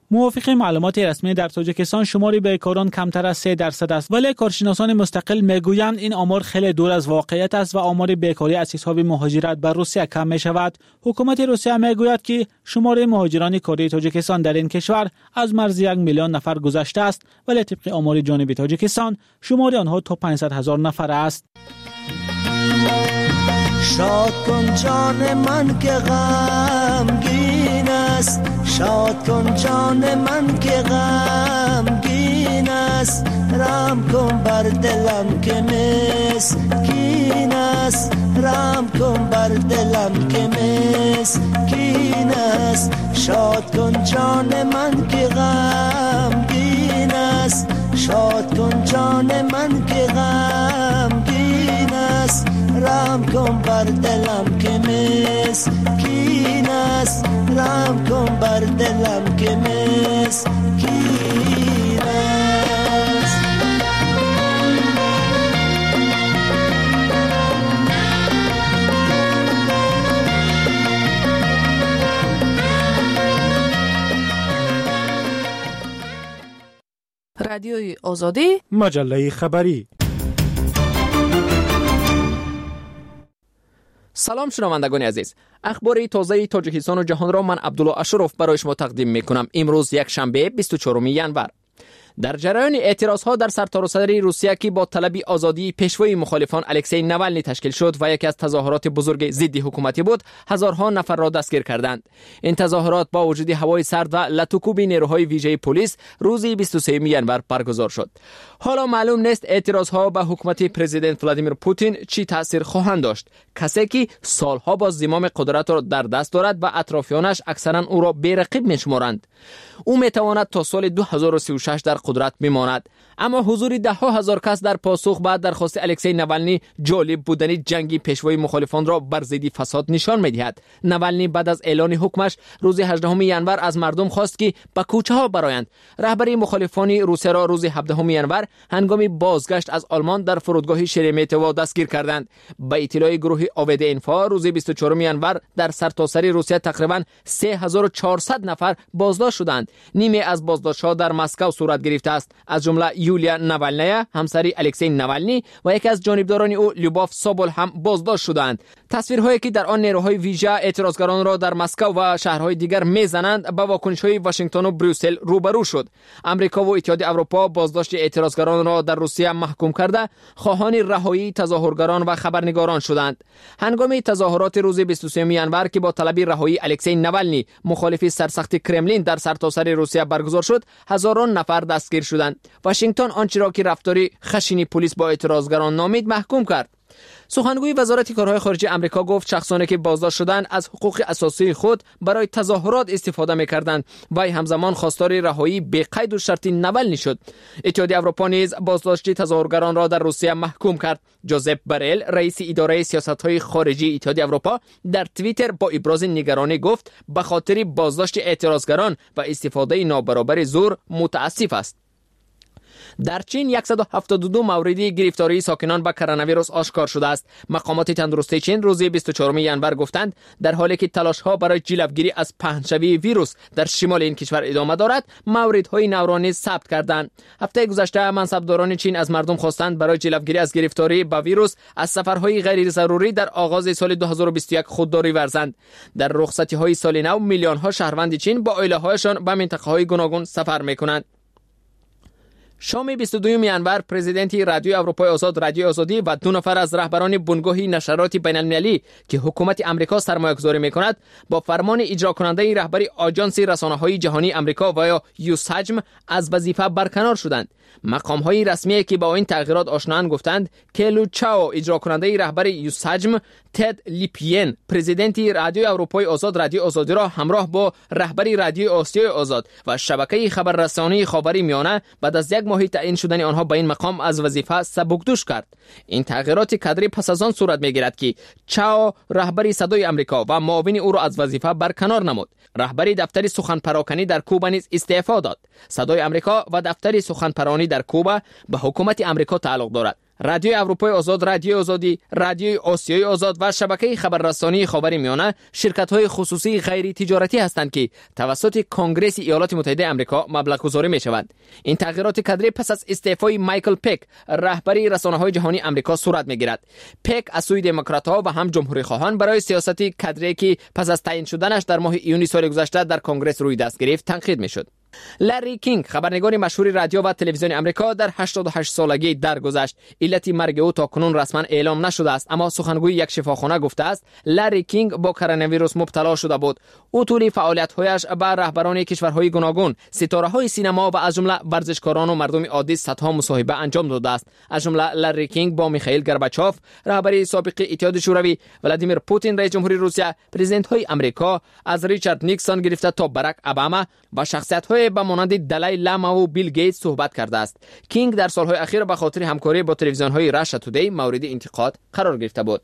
موافق معلومات رسمی در تاجیکستان شمار بیکاران کمتر از سه درصد است، ولی کارشناسان مستقل میگویند این آمار خیلی دور از واقعیت است و آمار بیکاری از حساب مهاجرت بر روسیه کم می شود. حکومت روسیه میگوید که شمار مهاجران کاری تاجیکستان در این کشور از مرز یک میلیون نفر گذشته است، ولی طبق آمار جانب تاجیکستان شمار آنها تا پانصد هزار نفر است. شاد کن جان من که غمگین است، شاد کن جان من که غمگین است، رحم کن بر دلم که مسکین است، رحم کن بر دلم که مسکین است. شاد کن جان من که غمگین است، شاد کن جان من که غمگین است، رحم کن بر دلم که مسکین است، رحم کن بر دلم که مسکین است. رادیوی آزادی، مجله خبری. سلام شنوندگان عزیز، اخبار تازه تاجیکستان و جهان را من عبدالله اشرف برای شما تقدیم میکنم. امروز یک شنبه بیست و چهارم ژانویه. در جریان اعتراضها در سرتاسر روسیه که با طلب آزادی پیشوای مخالفان الکسی نوالنی تشکیل شد و یکی از تظاهرات بزرگ ضد حکومتی بود، هزارها نفر را دستگیر کردند. این تظاهرات با وجود هوای سرد و لطوکوب نیروهای ویژه پلیس روز بیست و سوم ژانویه برگزار شد. حالا معلوم نیست اعتراضها به حکومت پرزیدنت ولادیمیر پوتین چی تاثیر خواهند داشت. کسی که سالها با زمام قدرت را در دست دارد و اطرافیانش اکثرا او را بی‌رقیب می‌شمارند. او میتواند تا سال دو هزار و سی و شش در قدرت بماند، اما حضور ده ها هزار کس در پاسخ به درخواست الکسی نوالنی جالب بودن جنگی پیشوای مخالفان را بر ضد فساد نشان می‌دهد. نوالنی بعد از اعلان حکمش روز هجدهم ژانویه از مردم خواست که به کوچه ها برآیند. رهبری مخالفان روسیه را روز هفدهم ژانویه هنگام بازگشت از آلمان در فرودگاه شرمیتوو دستگیر کردند. به اطلاع گروه آوید انفا روز بیست و چهارم ژانویه در سرتاسر روسیه تقریبا سه هزار و چهارصد نفر بازداشت شدند. نیمه از بازداشت‌ها در مسکو صورت گرفته است، از جمله یولیا نوالنایا همسر الکسی نوالنی و یکی از جانبداران او لیوباف سابل هم بازداشت شدند. تصویرهایی که در آن نیروهای ویژه اعتراضگران را در مسکو و شهرهای دیگر میزنند با واکنش‌های واشنگتن و بروسل روبرو شد. آمریکا و اتحادیه اروپا بازداشت اعتراضگران را در روسیه محکوم کرده خواهان رهایی تظاهرگران و خبرنگاران شدند. هنگام تظاهرات روز بیست و سوم ژانویه که با طلب رهایی الکسی نوالنی مخالف سرسخت کرملین در سرتاسر روسیه برگزار شد، هزاران نفر دستگیر شدند. واشنگتن آنچه را که رفتاری خشن پلیس با اعتراضگران نامید محکوم کرد. سخنگوی وزارت کارهای خارجه آمریکا گفت شخصانی که بازداشت شدند از حقوق اساسی خود برای تظاهرات استفاده می‌کردند و همزمان خواستار رهایی بی قید و شرطی نوالنی شد. اتحادیه اروپا نیز بازداشت تظاهرگران را در روسیه محکوم کرد. جوزپ برل رئیس اداره سیاست‌های خارجی اتحادیه اروپا در توییتر با ابراز نگرانی گفت به خاطر بازداشت اعتراضگران و استفاده نابرابر زور متاسف است. در چین صد و هفتاد و دو موردی گرفتاری ساکنان با کرونا ویروس آشکار شده است. مقامات تندرستی چین روز بیست و چهارم ژانویه گفتند در حالی که تلاش‌ها برای جلوگیری از پهن‌شوی ویروس در شمال این کشور ادامه دارد، موردهای نو را نیز ثبت کردند. هفته گذشته منصبداران چین از مردم خواستند برای جلوگیری از گرفتاری با ویروس از سفرهای غیر ضروری در آغاز سال دو هزار و بیست و یک خودداری ورزند. در رخصتی‌های سال نو میلیون‌ها شهروند چین با عائله‌هایشان به منطقه‌های گوناگون سفر می‌کنند. شام بیست و دوم ژانویه پرزیدنت رادیوی اروپای آزاد رادیوی آزادی و دو نفر از رهبران بنگاه نشرات بین‌المللی که حکومت آمریکا سرمایه‌گذاری می‌کند با فرمان اجرا کننده رهبری آژانس رسانه‌های جهانی آمریکا و یا یوساجم از وظیفه برکنار شدند. مقام‌های رسمی که با این تغییرات آشنااند گفتند که لو چاو اجرا کننده رهبر یوساجم، تد لیپین پرزیدنت رادیوی اروپای آزاد رادیوی آزادی را همراه با رهبری رادیوی آسیای آزاد و شبکه خبررسانی خاوری میانه بعد از یک ماهی تعیین شدن آنها به این مقام از وظیفه سبکدوش کرد. این تغییرات کادری پس از آن صورت میگیرد که چاو رهبری صدای آمریکا و معاون او را از وظیفه برکنار نمود. رهبری دفتر سخن پراکنی در کوبا نیز استعفا داد. صدای آمریکا و دفتر سخن پرانی در کوبا به حکومت آمریکا تعلق دارد. رادیوی اروپای آزاد، رادیوی آزادی، رادیوی آسیای آزاد و شبکه خبررسانی خاورمیانه شرکت‌های خصوصی غیر تجارتی هستند که توسط کنگره ایالات متحده آمریکا مبلغ‌گذاری می‌شوند. این تغییرات کادری پس از استعفای مایکل پک رهبری رسانه‌های جهانی آمریکا صورت می‌گیرد. پک از سوی دموکرات‌ها و هم جمهوری‌خواهان برای سیاست کادری که پس از تعیین شدنش در ماه ایونی سال گذشته در کنگره روی دست گرفت تنقید می‌شد. لری کینگ خبرنگار مشهور رادیو و تلویزیون آمریکا در هشتاد و هشت سالگی درگذشت. علت مرگ او تاکنون رسما اعلام نشده است، اما سخنگوی یک شفاخانه گفته است لری کینگ با کرونا ویروس مبتلا شده بود. او طول فعالیت‌هایش با رهبران کشورهای گوناگون، ستاره‌های سینما و از جمله ورزشکاران و مردم عادی صدها مصاحبه انجام داده است. از جمله لری کینگ با میخائیل گورباچوف رهبر سابق اتحاد شوروی، ولادیمیر پوتین رئیس جمهوری روسیه، پرزیدنت‌های آمریکا از ریچارد نیکسون گرفته تا باراک اوباما و شخصیت‌های به مانند دلای لاما و بیل گیتس صحبت کرده است. کینگ در سالهای اخیر به خاطر همکاری با تلویزیون‌های رشا تودی مورد انتقاد قرار گرفته بود.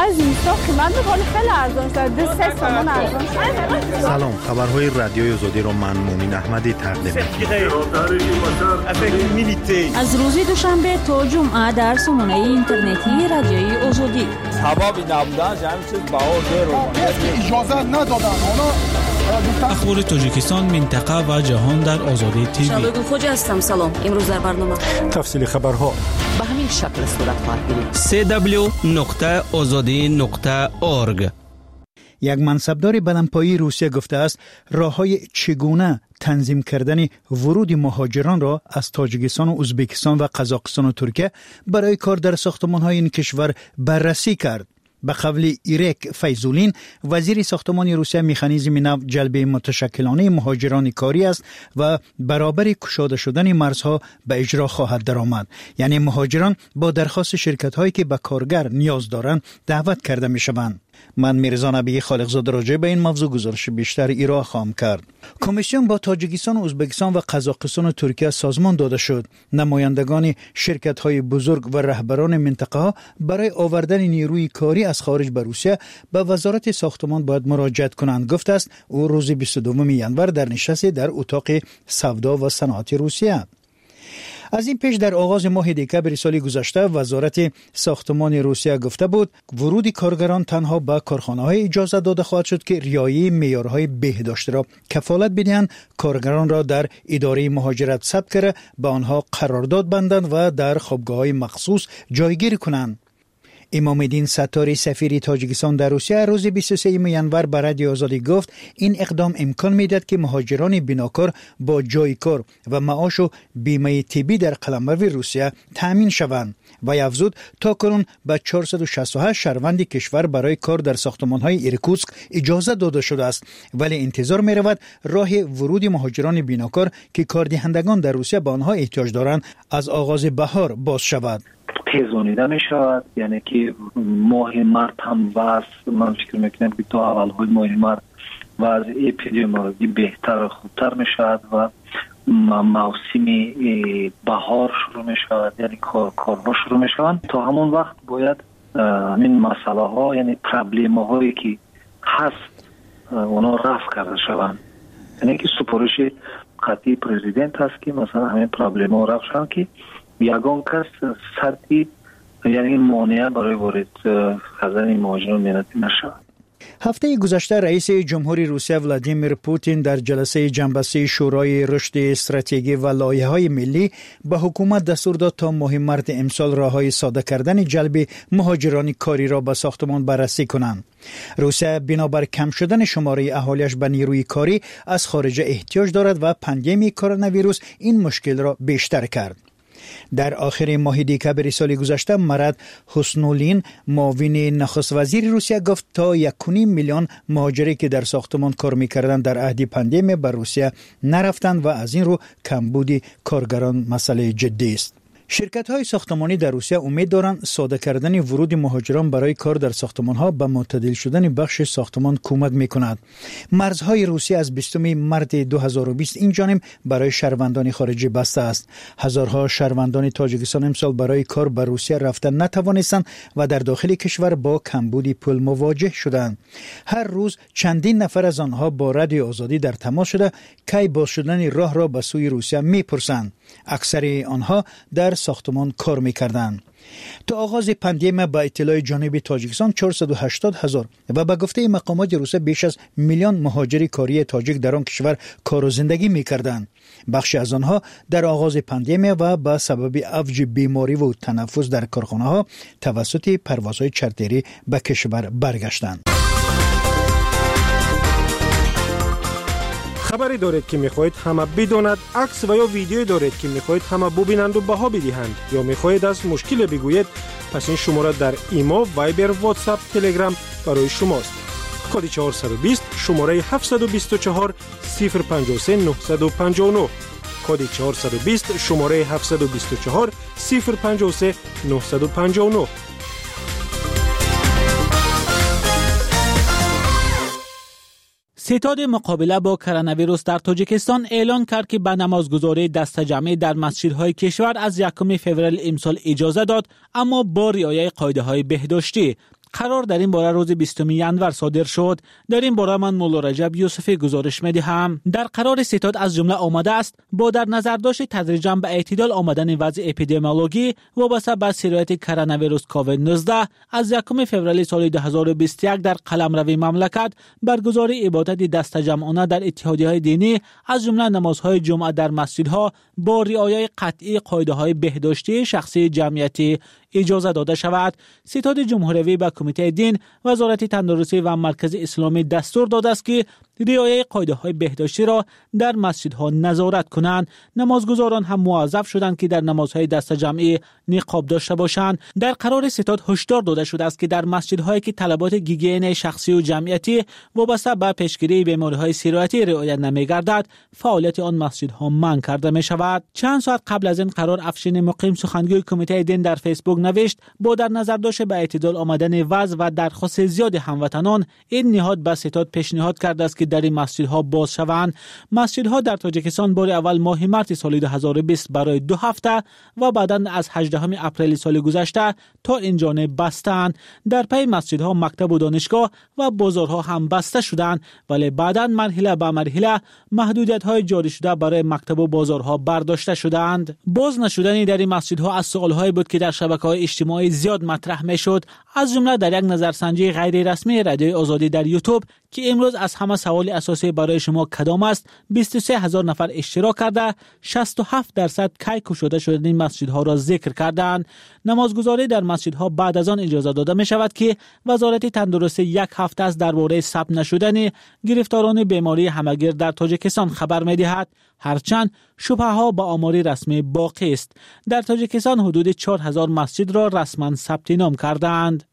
سلام، خبرهای رادیوی آزادی را من مومن احمدی تقدیم می‌کنم. از روز دوشنبه تا جمعه در سامانه اینترنتی رادیوی آزادی. حبابی نبودن جمعی چیز باور رو اجازه ندادن. اخبار تاجیکستان، منطقه و جهان در آزادی تیوی. شالوگو خوج هستم. سلام. امروز در برنامه تفصیل خبرها به همین شکل صورت خواهد گرفت. سی دبلیو نقطه آزادی نقطه اورگ. یک منصبدار بلندپایه روسیه گفته است راههای چگونه تنظیم کردن ورود مهاجران را از تاجیکستان و ازبکستان و قزاقستان و ترکیه برای کار در ساختمان‌های این کشور بررسی کرد. به قول ایرک فیزولین، وزیر ساختمان روسیه، مکانیزم نو جلب متشکلانه مهاجران کاری است و برابر گشاده شدن مرزها به اجرا خواهد درآمد. یعنی مهاجران با درخواست شرکت‌هایی که به کارگر نیاز دارند دعوت کرده می‌شوند. من میرزا نبی خالقزاده راجع به این موضوع گزارش بیشتر ایرا خواهم کرد. کمیسیون با تاجیکستان و ازبکستان و قزاقستان و ترکیه سازمان داده شد. نمایندگان شرکت‌های بزرگ و رهبران منطقه ها برای آوردن نیروی کاری از خارج به روسیه به وزارت ساختمان باید مراجعت کنند، گفت است او روز بیست و دوم ژانویه در نشست در اتاق سودا و صنعت روسیه. از این پیش در آغاز ماه دکمبر سال گذشته وزارت ساختمان روسیه گفته بود ورود کارگران تنها به کارخانه‌های اجازه داده خواهد شد که رعایت معیارهای بهداشت را کفالت بدهند. کارگران را در اداره مهاجرت ثبت کرده به آنها قرارداد بندند و در خوابگاه‌های مخصوص جایگیری کنند. امام الدین ستاری سفیر تاجیکستان در روسیه روز بیست و سوم ژانویه به رادیو آزادی گفت این اقدام امکان میدهد که مهاجران بیناکار با جای کار و معاش و بیمه طبی در قلمرو روسیه تامین شوند و افزود تاکنون به چهارصد و شصت و هشت شهروند کشور برای کار در ساختمان‌های ایرکوتسک اجازه داده شده است، ولی انتظار می‌رود راه ورود مهاجران بیناکار که کاردهندگان در روسیه به آنها احتیاج دارند از آغاز بهار باز شود. تیزانیده می شود، یعنی که ماه مرد هم وضع من فکر میکنم که تا اول های ماه مرد وضع اپیدمیولوژی بهتر و خوبتر می شود و موسم بهار شروع می شود، یعنی کارها شروع می شود. تا همون وقت باید این مسئله ها یعنی پرابلم هایی که هست اونا رفع کرده شوند، یعنی که سپارش قطعی پرزیدنت هست که مثلا همین پرابلم ها رفع شوند که یگان کس سردی یعنی مانع برای وارد کردن مهاجران ملتی نشود. هفته گذشته رئیس جمهوری روسیه ولادیمیر پوتین در جلسه جنبسته شورای رشد استراتژی و لایحه‌های ملی به حکومت دستور داد تا ماه مارس امسال راههای ساده کردن جلب مهاجران کاری را به ساختمان بررسی کنند. روسیه بنابر کم شدن شماره اهالیش به نیروی کاری از خارج احتیاج دارد و پاندمی کرونا ویروس این مشکل را بیشتر کرد. در آخر ماه دکمبر سال گذشته مراد حسنولین معاون نخست وزیر روسیه گفت تا یک و نیم میلیون مهاجری که در ساختمان کار می‌کردند در عهد پاندمی به روسیه نرفتند و از این رو کمبود کارگران مسئله جدی است. شرکت‌های ساختمانی در روسیه امید دارند ساده کردن ورود مهاجران برای کار در ساختمان‌ها به معتدل شدن بخش ساختمان کمک می‌کند. مرزهای روسیه از بیستم مارس دو هزار و بیست این جانب برای شهروندان خارجی بسته است. هزارها شهروندان تاجیکستان امسال برای کار به روسیه رفتن نتوانستند و در داخل کشور با کمبود پول مواجه شدند. هر روز چندین نفر از آنها با رادیو آزادی در تماس شده کی باز شدن راه را به سوی روسیه می‌پرسند. اکثر آنها در ساختمان کار می‌کردند. تا آغاز پاندمی با اطلاع جانب تاجیکستان چهارصد و هشتاد هزار و به گفته مقامات روسیه بیش از میلیون مهاجر کاری تاجیک در آن کشور کار و زندگی می‌کردند. بخشی از آنها در آغاز پاندمی و به سبب افزایش بیماری و تنفس در کارخانه‌ها توسط پروازهای چارتری به کشور برگشتند. خبری دارید که میخواهید همه بداند، عکس و یا ویدیویی دارید که میخواهید همه ببینند و بها بدهند یا میخواهید از مشکل بگویید، پس این شماره در ایمو، وایبر، واتساپ، تلگرام برای شماست. کد چهارصد و بیست شماره هفتصد و بیست و چهار صفر پنجاه و سه نهصد و پنجاه و نه. کد چهارصد و بیست شماره هفتصد و بیست و چهار صفر پنجاه و سه نهصد و پنجاه و نه. ستاد مقابله با کرونا ویروس در تاجیکستان اعلان کرد که به نمازگزاری دست جمعی در مسجدهای کشور از یکم فوریه امسال اجازه داد، اما با رعایت قاعده‌های بهداشتی. قرار در این باره روز بیستم ژانویه صادر شد. در این باره من مولا رجب یوسفی گزارش می‌دهم. در قرار ستاد از جمله آمده است با در نظر داشت تدریجاً به اعتدال آمدن وضع اپیدمیولوژی وابسته به سرایت کرونا ویروس کووید نوزده از یکم فوریه سال دو هزار و بیست و یک در قلمرو مملکت برگزاری عبادت دست جمعانه در اتحادیه‌های دینی از جمله نمازهای جمعه در مسجدها با رعایت قطعی قاعده‌های بهداشتی شخصی جمعیتی اجازه داده شود. ستاد جمهوری به کمیته دین، وزارت تندرستی و مرکز اسلامی دستور داده است که رعایت قاعده‌های بهداشتی را در مسجدها نظارت کنند. نمازگزاران هم موظف شدند که در نمازهای دست جمعی نقاب داشته باشند. در قرار ستاد هشدار داده شده است که در مسجدهایی که طلبات گیگین شخصی و جمعیتی وابسته به پیشگیری بیماری‌های سرایتی رعایت نمی‌گردد، فعالیت آن مسجدها منع کرده می‌شود. چند ساعت قبل از این قرار افشین مقیم سخنگوی کمیته دین در فیسبوک نوشت با در نظر داشت به اعتدال آمدن وضع و درخواست زیاد هموطنان، این نهاد به ستاد پیشنهاد کرده است که در این مسجدها باز شوند. مسجدها در تاجیکستان بار اول ماه مارس سال دو هزار و بیست برای دو هفته و بعداً از هجدهم اپریل سال گذشته تا این جانب بستند. در پی مسجدها مکتب و دانشگاه و بازارها هم بسته شدند، ولی بعداً مرحله به مرحله محدودیت‌های جاری شده برای مکتب و بازارها برداشته شدند. باز نشدن در این مسجدها از سوال‌هایی بود که در شبکه‌های اجتماعی زیاد مطرح می‌شد، از جمله در یک نظرسنجی غیر رسمی رادیوی آزادی در یوتیوب که امروز از همه سوال اساسی برای شما کدام است بیست و سه هزار نفر اشتراک کرده شصت و هفت درصد کیک شده شدن این مسجدها را ذکر کردند. نمازگزاری در مسجدها بعد از آن اجازه داده می شود که وزارت تندرستی یک هفته است درباره ثبت نشدن گرفتاران بیماری همگیر در تاجیکستان خبر می دهد، هرچند شبهه ها با آماری رسمی باقی است. در تاجیکستان حدود چهار هزار مسجد را رسما ثبت نام کردند.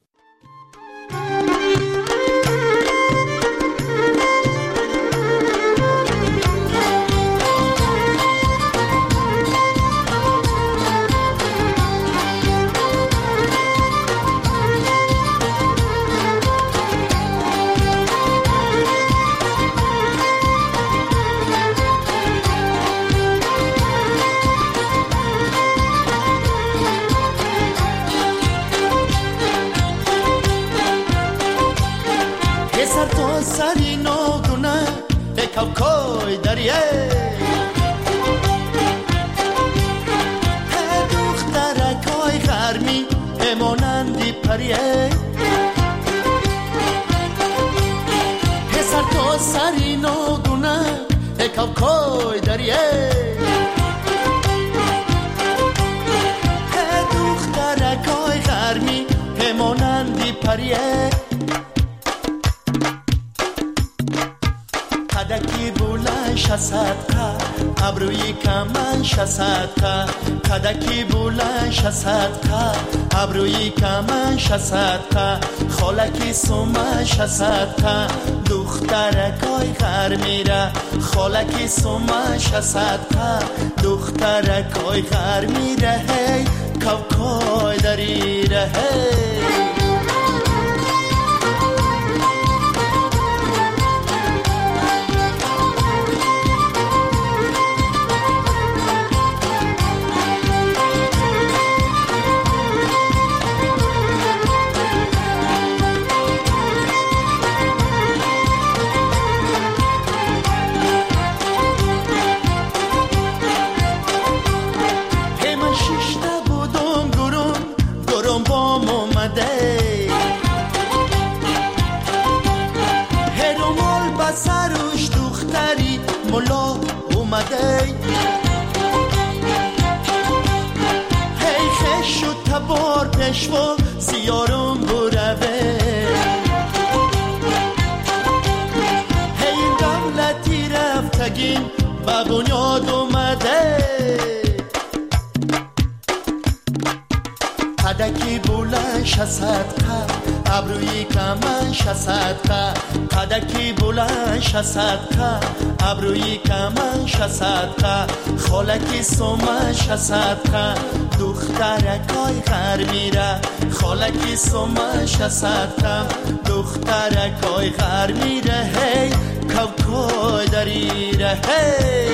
سری ناگونه کوکای دریه دخترکای غرمی همانندی پریه پسر تو سری ناگونه کوکای دریه دخترکای غرمی همانندی پریه کدکی بلند شصدقه ابروی کمن شصدقه کدکی بلند شصدقه ابروی کمن شصدقه خالکی سومه شصدقه دخترکای غر میره خالکی سومه شصدقه دخترکای غر میره هی کوکای دریره هی نشو سیارم بروه هی دولتی رفتگین به بنیاد اومده قدکی بلند شصدقه ابروی کمن شصدقه قدکی بلند شصدقه ابروی کمن شصدقه خالکی سومن شصدقه دخترکای غر میره خالکی سومن شصدقه دخترکای غر میره هی کوکای دریره هی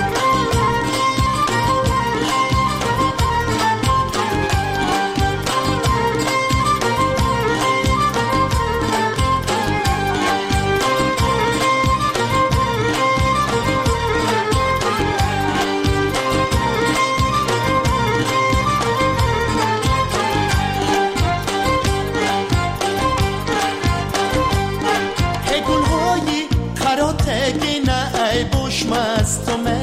مستمه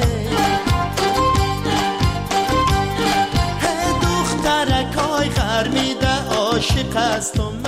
دخترکای غر میده عاشق استمه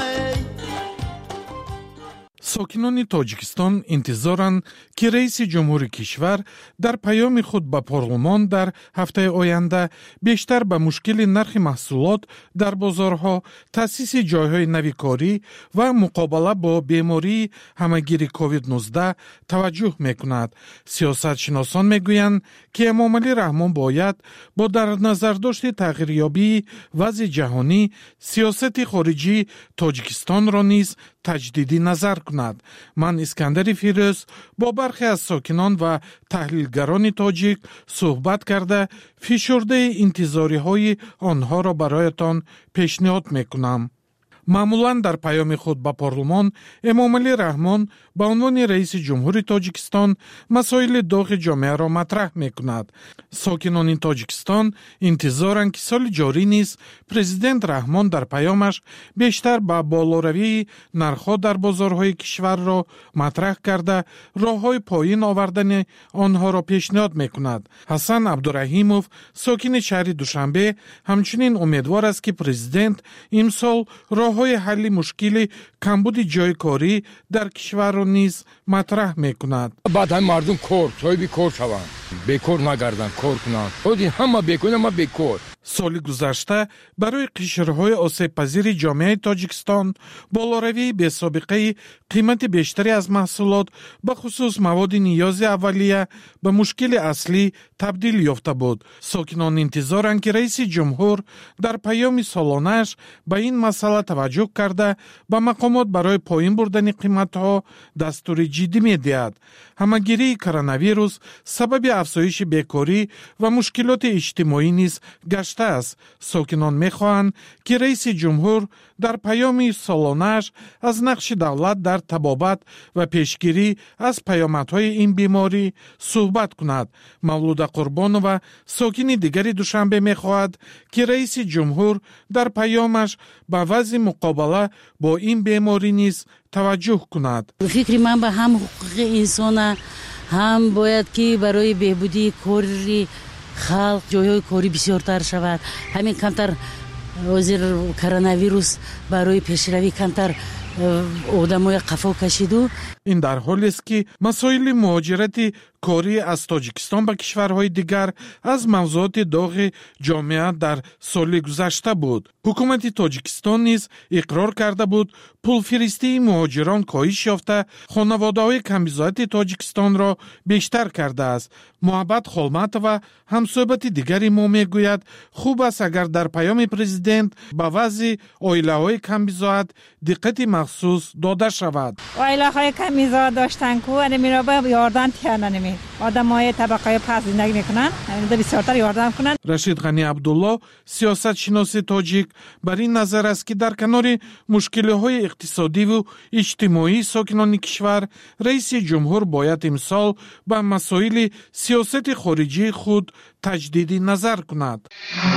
ساکنان تاجیکستان انتظارند که رئیس جمهور کشور در پیام خود به پارلمان در هفته آینده بیشتر به مشکل نرخ محصولات در بازارها، تأسیس جایهای نوی کاری و مقابله با بیماری همهگیر کووید نوزده توجه میکند. سیاست شناسان میگویند که امامعلی رحمان باید با در نظر داشت تغییریابی وضع جهانی سیاست خارجی تاجیکستان را نیز تجدیدی نظر کند. من اسکندر فیروز با برخی از ساکنان و تحلیلگران تاجیک صحبت کرده فشرده انتظاری های آنها را برایتان پیشنهاد میکنم. معمولاً در پیام خود به پارلمان امامعلی رحمان به عنوان رئیس جمهور تاجیکستان مسائل داغ جامعه را مطرح میکند. ساکنان تاجیکستان انتظارند که سال جاری نیز پرزیدنت رحمان در پیامش بیشتر به بالاروی نرخ‌ها در بازارهای کشور را مطرح کرده راه‌های پایین آوردن آنها را پیشنهاد میکند. حسن عبدالرحیموف ساکن شهر دوشنبه همچنین امیدوار است که پرزیدنت امسال راه های حل مشکل کمبود جای کاری در کشور را نیز مطرح میکند. بعد هم مردم کار صاحب کار شوند، بیکار نگردند، کار کنند. خودی همه بیکار ما بیکار. سال گذشته برای قشرهای آسیب پذیر جامعه تاجیکستان بالاروی به سابقه قیمت بیشتری از محصولات به خصوص مواد نیاز اولیه به مشکل اصلی تبدیل یافته بود. ساکنان انتظارند که رئیس جمهور در پیام سالانش به این مسئله توجه کرده به مقامات برای پایین بردن قیمتها دستور جدی می‌دهد. همهگیری کرونا ویروس سبب افزایش بیکاری و مشکلات اجتماعی نیز گشته است. ساکنان می‌خواهند که رئیس جمهور در پیام سالانش از نقش دولت در تبابت و پیشگیری از پیامدهای این بیماری صحبت کند. مولود قربانووا ساکن دیگری دوشنبه می‌خواهد که رئیس جمهور در پیامش به وضع مقابله با این بیماری نیز توجه کند. فکر من به هم حقوق انسان هم باید که برای بهبودی کاری خلق جایهای کاری بسیارتر شود. همین کمتر وزیر کرونا ویروس برای پیشروی کمتر آدمای قفا کشیدو. این در حالی است که مسائل مهاجرت کاری از تاجیکستان به کشورهای دیگر از موضوعات داغ جامعه در سال گذشته بود. حکومت تاجیکستان نیز اقرار کرده بود پولفرستی مهاجران کاهش یافته خانواده‌های کمیزایت تاجیکستان را بیشتر کرده است. محبت خولمت و همصحبت دیگری ما میگوید خوب است اگر در پیام پرزیدنت به وضع عائله‌های کمیزایت دقت مخصوص داده شود. عائله‌های کمیزایت داشتن کو ان میرا به یاردن تیاننمی آدمای طبقه پس زندگی میکنن اینا بسیارتر یاردن کنن. رشید غنی عبدالله سیاست شناس تاجیک بر این نظر است که در کنار مشکل‌های اقتصادی و اجتماعی ساکنان کشور رئیس جمهور باید امسال به مسائل سیاست خارجی خود تجدیدی نظر کند.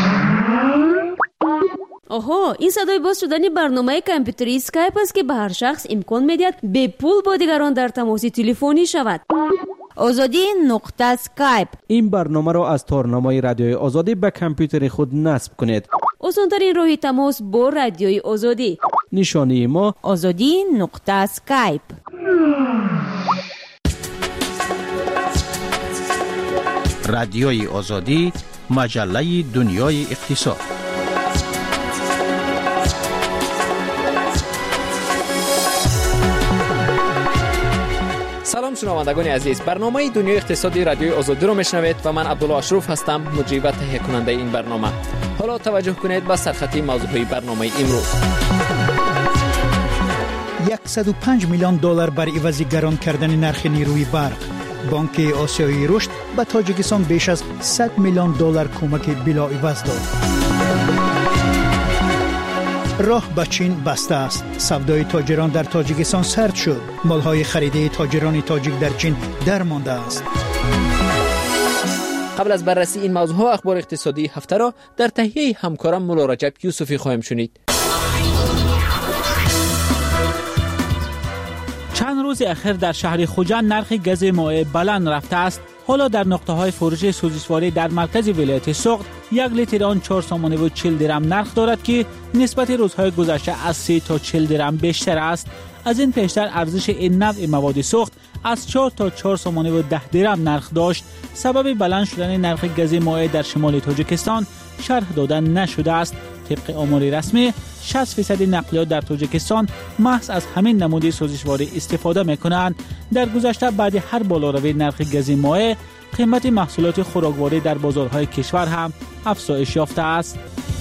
آها، این صدای باز شدن برنامه کامپیوتری اسکایپ است که به هر شخص امکان میدهد به پول با دیگران در تماس تلفنی شود. آزادی نقطه اسکایپ. این برنامه را از تارنمای رادیوی آزادی به کامپیوتر خود نصب کنید. آسان‌ترین راه تماس با رادیوی آزادی. نشانی ما آزادی نقطه اسکایپ. رادیوی آزادی، مجله دنیای اقتصاد. سلام شنوندگان عزیز، برنامه دنیای اقتصادی رادیوی آزادی رو میشنوید و من عبدالله اشرف هستم، مجری و تهیه کننده این برنامه. حالا توجه کنید به سرخطی موضوعی برنامه امروز. صد و پنج میلیون دلار بر عوض گران کردن نرخ نیروی برق. بانک آسیایی رشد به تاجیکستان بیش از صد میلیون دلار کمک بلا عوض داد. راه به چین بسته است. سودای تاجران در تاجیکستان سرد شد. مالهای خریده تاجران تاجیک در چین درمانده است. قبل از بررسی این موضوع ها اخبار اقتصادی هفته را در تهیه همکارم مولا رجب یوسفی خواهیم شنید. چند روز اخیر در شهر خوجند نرخ گاز مایع بلند رفته است. حالا در نقطه های فروش سوزیسواری در مرکز ولایت سوخت یک لیتر آن چهار تومان و چهل درم نرخ دارد که نسبت روزهای گذشته از سه تا چهل درم بیشتر است. از این پیشتر ارزش این نوع مواد سوخت از چهار تا چهار تومان و ده درم نرخ داشت. سبب بلند شدن نرخ گاز مایع در شمال تاجیکستان شرح دادن نشده است. طبق آمار رسمی شصت درصد نقلیات در تاجیکستان محض از همین نمود سوزشواری استفاده میکنند. در گذشته بعد هر بالاروی نرخ گاز مایع قیمت محصولات خوراکواری در بازارهای کشور هم افزایش یافته است.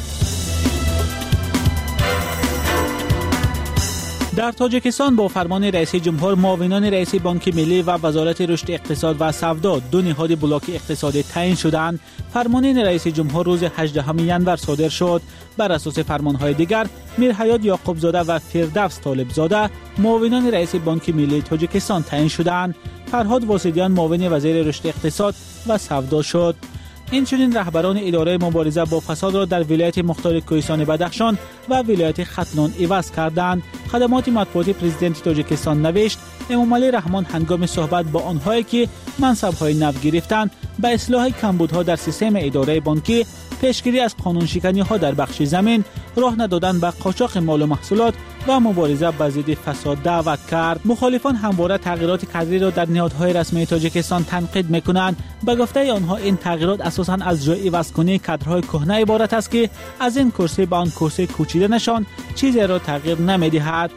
در تاجیکستان با فرمان رئیس جمهور معاونان رئیس بانک ملی و وزارت رشد اقتصاد و سودا دو نهاد بلاک اقتصادی تعیین شدند. فرمان رئیس جمهور روز هجدهم ینور صادر شد. بر اساس فرمانهای دیگر میرحیات یعقوب زاده و فردوس طالب زاده معاونان رئیس بانک ملی تاجیکستان تعیین شدند. فرهاد واسدیان معاون وزیر رشد اقتصاد و سودا شد. این چنین رهبران اداره مبارزه با فساد را در ولایت مختار کوهستان بدخشان و ولایت ختلان عوض کردند. خدمات مطبوعاتی پرزیدنت تاجیکستان نوشت امامعلی رحمان هنگام صحبت با آنهایی که منصب‌های نو گرفتند به اصلاح کمبودها در سیستم اداره بانکی، پیشگیری از قانونشکنی‌ها در بخش زمین، راه ندادن به قاچاق مال و محصولات و مبارزه با ضد فساد دعوت کرد. مخالفان همواره تغییرات کادری را در نهادهای رسمی تاجیکستان تنقید می‌کنند. به گفته آنها این تغییرات اساساً از جای عوض‌کنی کادرهای کهنه عبارت است که از این کرسی به آن کرسی کوچیدنشان چیزی را تغییر نمی‌دهد.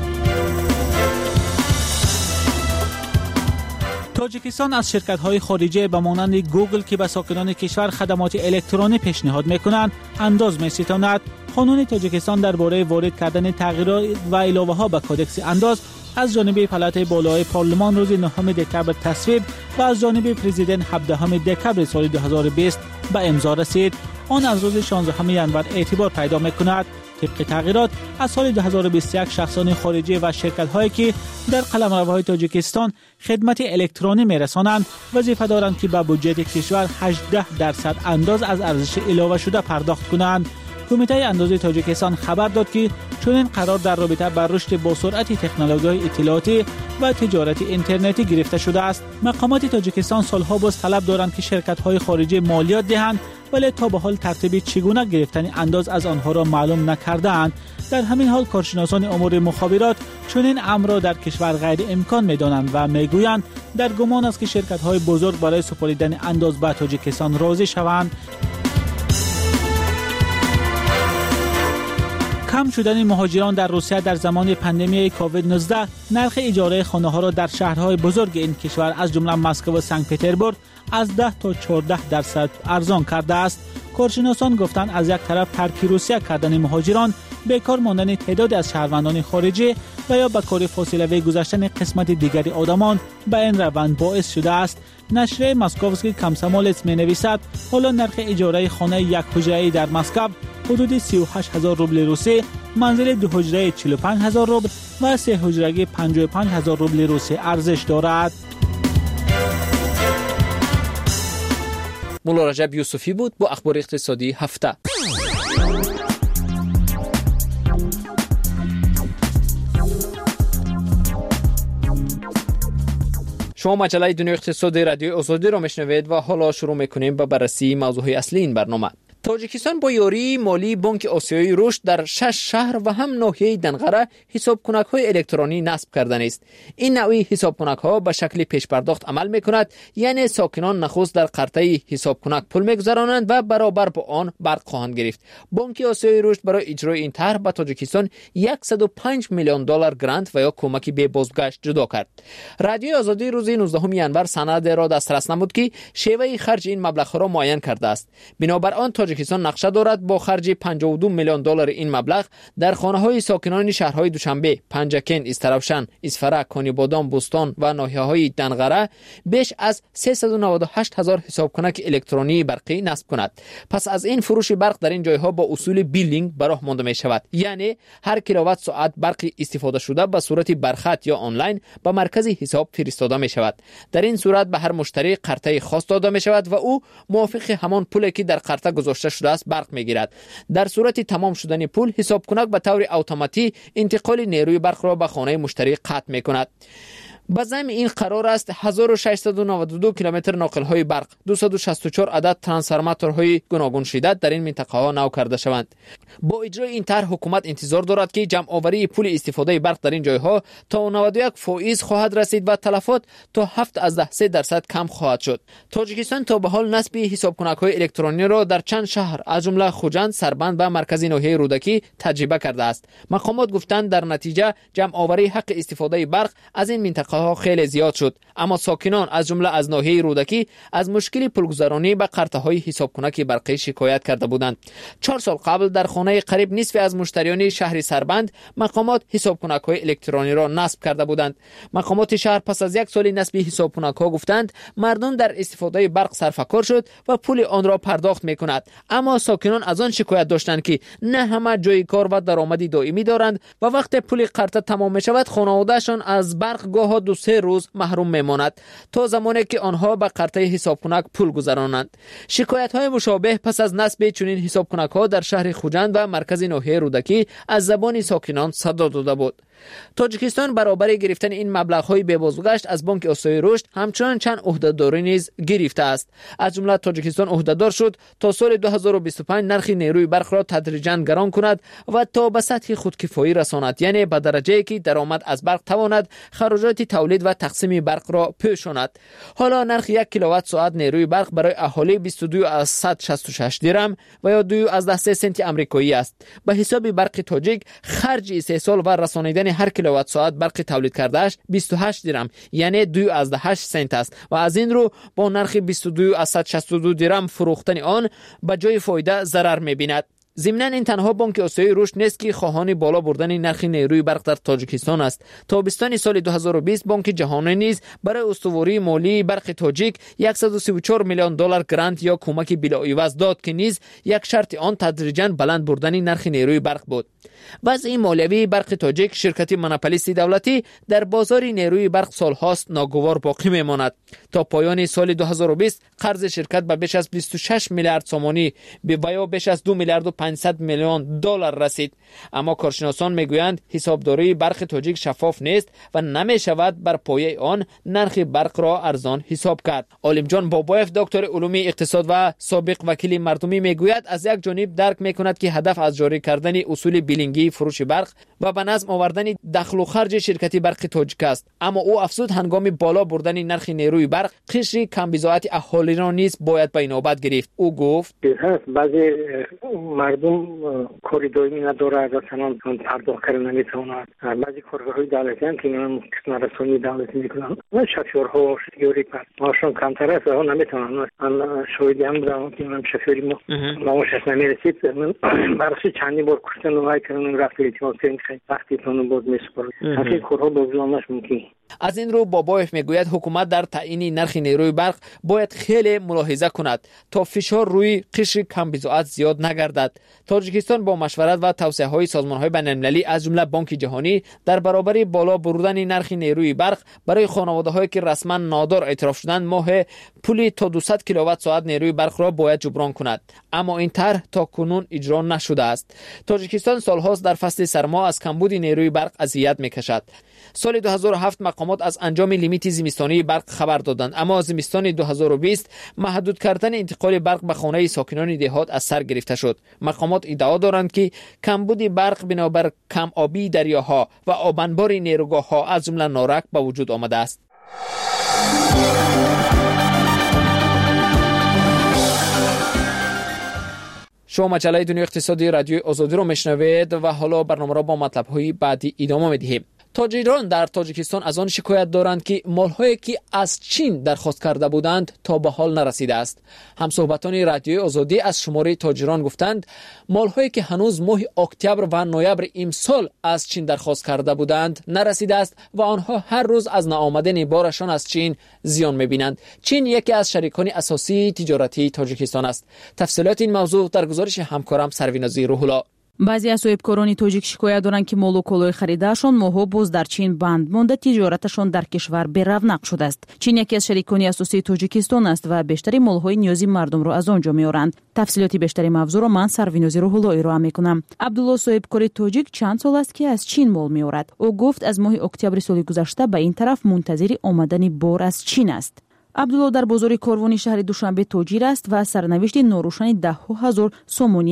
تاجیکستان از شرکت‌های خارجی به مانند گوگل که به ساکنان کشور خدمات الکترونی پیشنهاد می‌کنند انداز می‌ستاند. قانون تاجیکستان درباره وارد کردن تغییرات و علاوه‌ها به کدکس انداز از جانب پلات بالای پارلمان روز نهم دکبر تصویب و از جانب پرزیدنت هفدهم دکبر سال دو هزار و بیست به امضا رسید. آن از روز شانزدهم ینور اعتبار پیدا می‌کند. طبق تغییرات از سال دو هزار و بیست و یک شخصان خارجی و شرکت‌هایی که در قلمروهای تاجیکستان خدمت الکترونی می‌رسانند وظیفه دارند که به بودجه کشور هجده درصد انداز از ارزش علاوه شده پرداخت کنند. کمیته انداز تاجیکستان خبر داد که چنین قرار در رابطه با رشد با سرعت تکنولوژی اطلاعاتی و تجارت اینترنتی گرفته شده است. مقامات تاجیکستان سالها باز طلب دارند که شرکت‌های خارجی مالیات دهند، ولی تا به حال ترتیب چگونه گرفتن انداز از آنها را معلوم نکرده‌اند. در همین حال کارشناسان امور مخابرات چنین امر را در کشور غیر امکان می‌دانند و می‌گویند در گمان است که شرکت‌های بزرگ برای سپردن انداز به تاجیکستان راضی شوند. کم شدن مهاجران در روسیه در زمان پاندمی کووید نوزده نرخ اجاره خانه‌ها را در شهرهای بزرگ این کشور از جمله مسکو و سنت پترزبورگ از ده تا چهارده درصد ارزان کرده است. کارشناسان گفتند از یک طرف ترک روسیه کردن مهاجران، بیکار ماندن تعداد از شهروندان خارجی و یا به کار فاصله‌ای گذاشتن قسمت دیگری آدمان به این روند باعث شده است. نشریه مسکووسکی کامسومولتس می‌نویسد حالا نرخ اجاره خانه یک حجره‌ای در مسکو حدود سی و هشت هزار روبل روسی، منزل دو حجره چهل و پنج هزار روبل و سه حجرگی پنجاه و پنج هزار روبل روسی ارزش دارد. مولا رجب یوسفی بود با اخبار اقتصادی هفته. شما مجله دنیای اقتصادی رادیوی آزادی را میشنوید و حالا شروع میکنیم با بررسی موضوع اصلی این برنامه. تاجیکستان با یاری مالی بانک آسیایی رشد در شش شهر و هم ناحیه دنقره حساب‌کنک‌های الکترونی نصب کردن است. این نوعی حساب‌کنک‌ها به شکل پیش پرداخت عمل می‌کند، یعنی ساکنان نخست در قرطه حساب‌کنک پول می‌گذرانند و برابر با آن برق خواهند گرفت. بانک آسیایی رشد برای اجرای این طرح به تاجیکستان صد و پنج میلیون دلار گرانت و یا کمک به بازگشت جدا کرد. رادیوی آزادی روز نوزدهم ژانویه سند را دسترس نمود که شیوه خرج این مبلغ را معین کرده است. بنابر آن تاجیکستان نقشه دارد با خرج پنجاه و دو میلیون دلار این مبلغ در خانه‌های ساکنان شهرهای دوشنبه، پنجکن، استراوشن، اسفره، کانیبادان، بوستان و ناحیه‌های دنقره بیش از سیصد و نود و هشت هزار حسابکنک الکترونی برقی نصب کند. پس از این فروش برق در این جایها با اصول بیلینگ به راه مانده می شود، یعنی هر کیلووات ساعت برق استفاده شده به صورت برخط یا آنلاین به مرکز حساب فرستاده می شود. در این صورت به هر مشتری قرطه خاص داده می شود و او موافق همان پولی که در قرطه گذاشته شده است برق می گیرد. در صورت تمام شدن پول حساب کنک به طور اتوماتیک انتقال نیروی برق را به خانه مشتری قطع می کند. به ضمن این قرار است هزار و ششصد و نود و دو کیلومتر ناقل‌های برق، دویست و شصت و چهار عدد ترانسفورماتورهای گوناگون شدت در این منطقه ها نو کرده شوند. با اجرای این طرح حکومت انتظار دارد که جمع آوری پول استفاده برق در این جایها تا نود و یک فائز خواهد رسید و تلفات تا هفت از ده درصد کم خواهد شد. تاجیکستان تا به حال نصب حساب‌کنک‌های الکترونی را در چند شهر از جمله خوجند، سربند و مرکزی ناحیه رودکی تجربه کرده است. مقامات گفتند در نتیجه جمع آوری حق استفاده برق از این منطقه ها خیلی زیاد شد، اما ساکنان از جمله از ناحیه رودکی از مشکل پولگذرانی به قرطه های حساب کنک برقی شکایت کرده بودند. چهار سال قبل در خانه قریب نصف از مشتریان شهر سربند مقامات حساب کنک های الکترونی را نصب کرده بودند. مقامات شهر پس از یک سال نصب حساب کنک ها گفتند مردم در استفاده برق سرفکار شد و پول آن را پرداخت میکند، اما ساکنان از آن شکایت داشتند که نه همه جای کار و درآمدی دائمی دارند و وقت پول قرطه تمام می شود خانوادهشان از برق گاه دو سه روز محروم میماند تا زمانی که آنها به قرطه حساب کنک پول گذرانند. شکایت های مشابه پس از نصب چنین حساب کنک ها در شهر خوجند و مرکز ناحیه رودکی از زبان ساکنان صدا داده بود. تاجیکستان برابر گرفتن این مبلغ‌های به بازگشت از بانک آسیایی رشد همچنان چند عهده‌داری نیز گرفته است. از جمله تاجیکستان عهده‌دار شد تا سال دو هزار و بیست و پنج نرخ نیروی برق را تدریجاً گران کند و تا به سطح خودکفایی رساند، یعنی به درجه‌ای که درآمد از برق تواند خراجات تولید و تقسیم برق را پوشاند. حالا نرخ یک کیلووات ساعت نیروی برق برای اهالی بیست و دو از صد و شصت و شش درم و یا دو از سه سنت آمریکایی است. به حساب برق تاجیک خرج استحصال و رسانیدن هر کیلووات ساعت برق تولید کردهش بیست و هشت درم، یعنی دو از هشت سنت است و از این رو با نرخ بیست و دو از صد و شصت و دو درم فروختن آن به جای فایده ضرر می‌بیند. ضمناً این تنها بانک آسیایی رشد نیست که خواهان بالا بردن نرخ نیروی برق در تاجیکستان است. تابستان سال دو هزار و بیست بانک جهانی نیز برای استواری مالی برق تاجیک صد و سی و چهار میلیون دلار گرانت یا کمک بلاعوض داد که نیز یک شرط آن تدریجاً بلند بردن نرخ نیروی برق بود. وضع مالیوی برق تاجیک شرکت مونوپولیست دولتی در بازار نیروی برق سالهاست ناگوار باقی میماند. تا پایان سال دو هزار و بیست قرض شرکت به بیش از بیست و شش میلیارد سومانی به یا بیش از دو میلیارد و پانصد میلیون دلار رسید. اما کارشناسان میگویند حسابداری برق تاجیک شفاف نیست و نمی شود بر پایه آن نرخ برق را ارزان حساب کرد. عالم جان بابایف دکتر علوم اقتصاد و سابق وکیل مردمی میگوید از یک جانب درک میکند که هدف از جاری کردن اصول بیلینگی فروش برق و به نظم آوردن دخل و خرج شرکت برق تاجیک است، اما او افزود هنگام بالا بردن نرخ نیروی برق قشر کم بضاعت اهالی را نیز باید به نوبت گرفت. او گفت بعضی مردم کاری دائمی نداره، مثلا پرداخت کردن نمیتونند. بعضی کارگرهای دولتی هم که میان قسمت رسانی دولتی میکنن و شفیرها شفیری پس ماشون کمتر است و نمیتونن. من شاهدی هم بودم که من شفیری ما معاشش نمیرسید، من برای چندی بار کشتن و وای کردن رفت اعتماد کردن وقتی تونو بود میسپرد. همین کارها بازنامش ممکن. از این رو بابایف میگوید حکومت در تعیین نرخ نیروی برق باید خیلی ملاحظه کند تا فشار روی قشر کم بضاعت زیاد نگردد. تاجیکستان با مشورت و توصیه های سازمان های بین‌المللی از جمله بانک جهانی در برابر بالا بردن نرخ نیروی برق برای خانواده هایی که رسما نادار اعتراف شدند ماه پول تا دویست کیلووات ساعت نیروی برق را باید جبران کند، اما این طرح تا کنون اجرا نشده است. تاجیکستان سالهاست در فصل سرما از کمبود نیروی برق اذیت میکشد. سال دو هزار و هفت مقامات از انجام لیمیت زمستانی برق خبر دادند، اما زمستان دو هزار و بیست محدود کردن انتقال برق به خانه ساکنان دهات از سر گرفته شد. مقامات ادعا دارند که کمبود برق بنابر کم آبی دریاها و آبانبار نیروگاه‌ها از جمله نارک به وجود آمده است. شما مجله دنیای اقتصادی رادیوی آزادی رو میشنوید و حالا برنامه را با مطلب‌های بعدی ادامه می‌دهیم. تاجران در تاجیکستان از آن شکایت دارند که مال‌هایی که از چین درخواست کرده بودند تا به حال نرسیده است. همصحبتان رادیوی آزادی از شماره تاجران گفتند مال‌هایی که هنوز ماه اکتبر و نوامبر امسال از چین درخواست کرده بودند نرسیده است و آنها هر روز از ناآمدن بارشان از چین زیان می‌بینند. چین یکی از شریکان اساسی تجارتی تاجیکستان است. تفصیلات این موضوع در گزارش همکارم سروینازی روح‌الله. баъзе аз соҳибкорони тоҷик шикоят доранд ки молу колои харидаашон моҳҳо боз дар чин банд монда тиҷораташон дар кишвар беравнақ шудааст. чин яке аз шарикони асосии тоҷикистон аст ва бештари молҳои ниёзи мардумро аз он ҷо меоранд. тафсилоти бештари мавзӯъро ман сарвинози рӯҳулло ироа мекунам. абдулло соҳибкори тоҷик чанд сол аст ки аз чин мол меорад. ӯ гуфт аз моҳи октябри соли гузашта ба ин тараф мунтазири омадани бор аз чин аст. абдулло дар бозори корвони шаҳри душанбе тоҷир аст ва сарнавишти норӯшани даҳҳо ҳазор сомони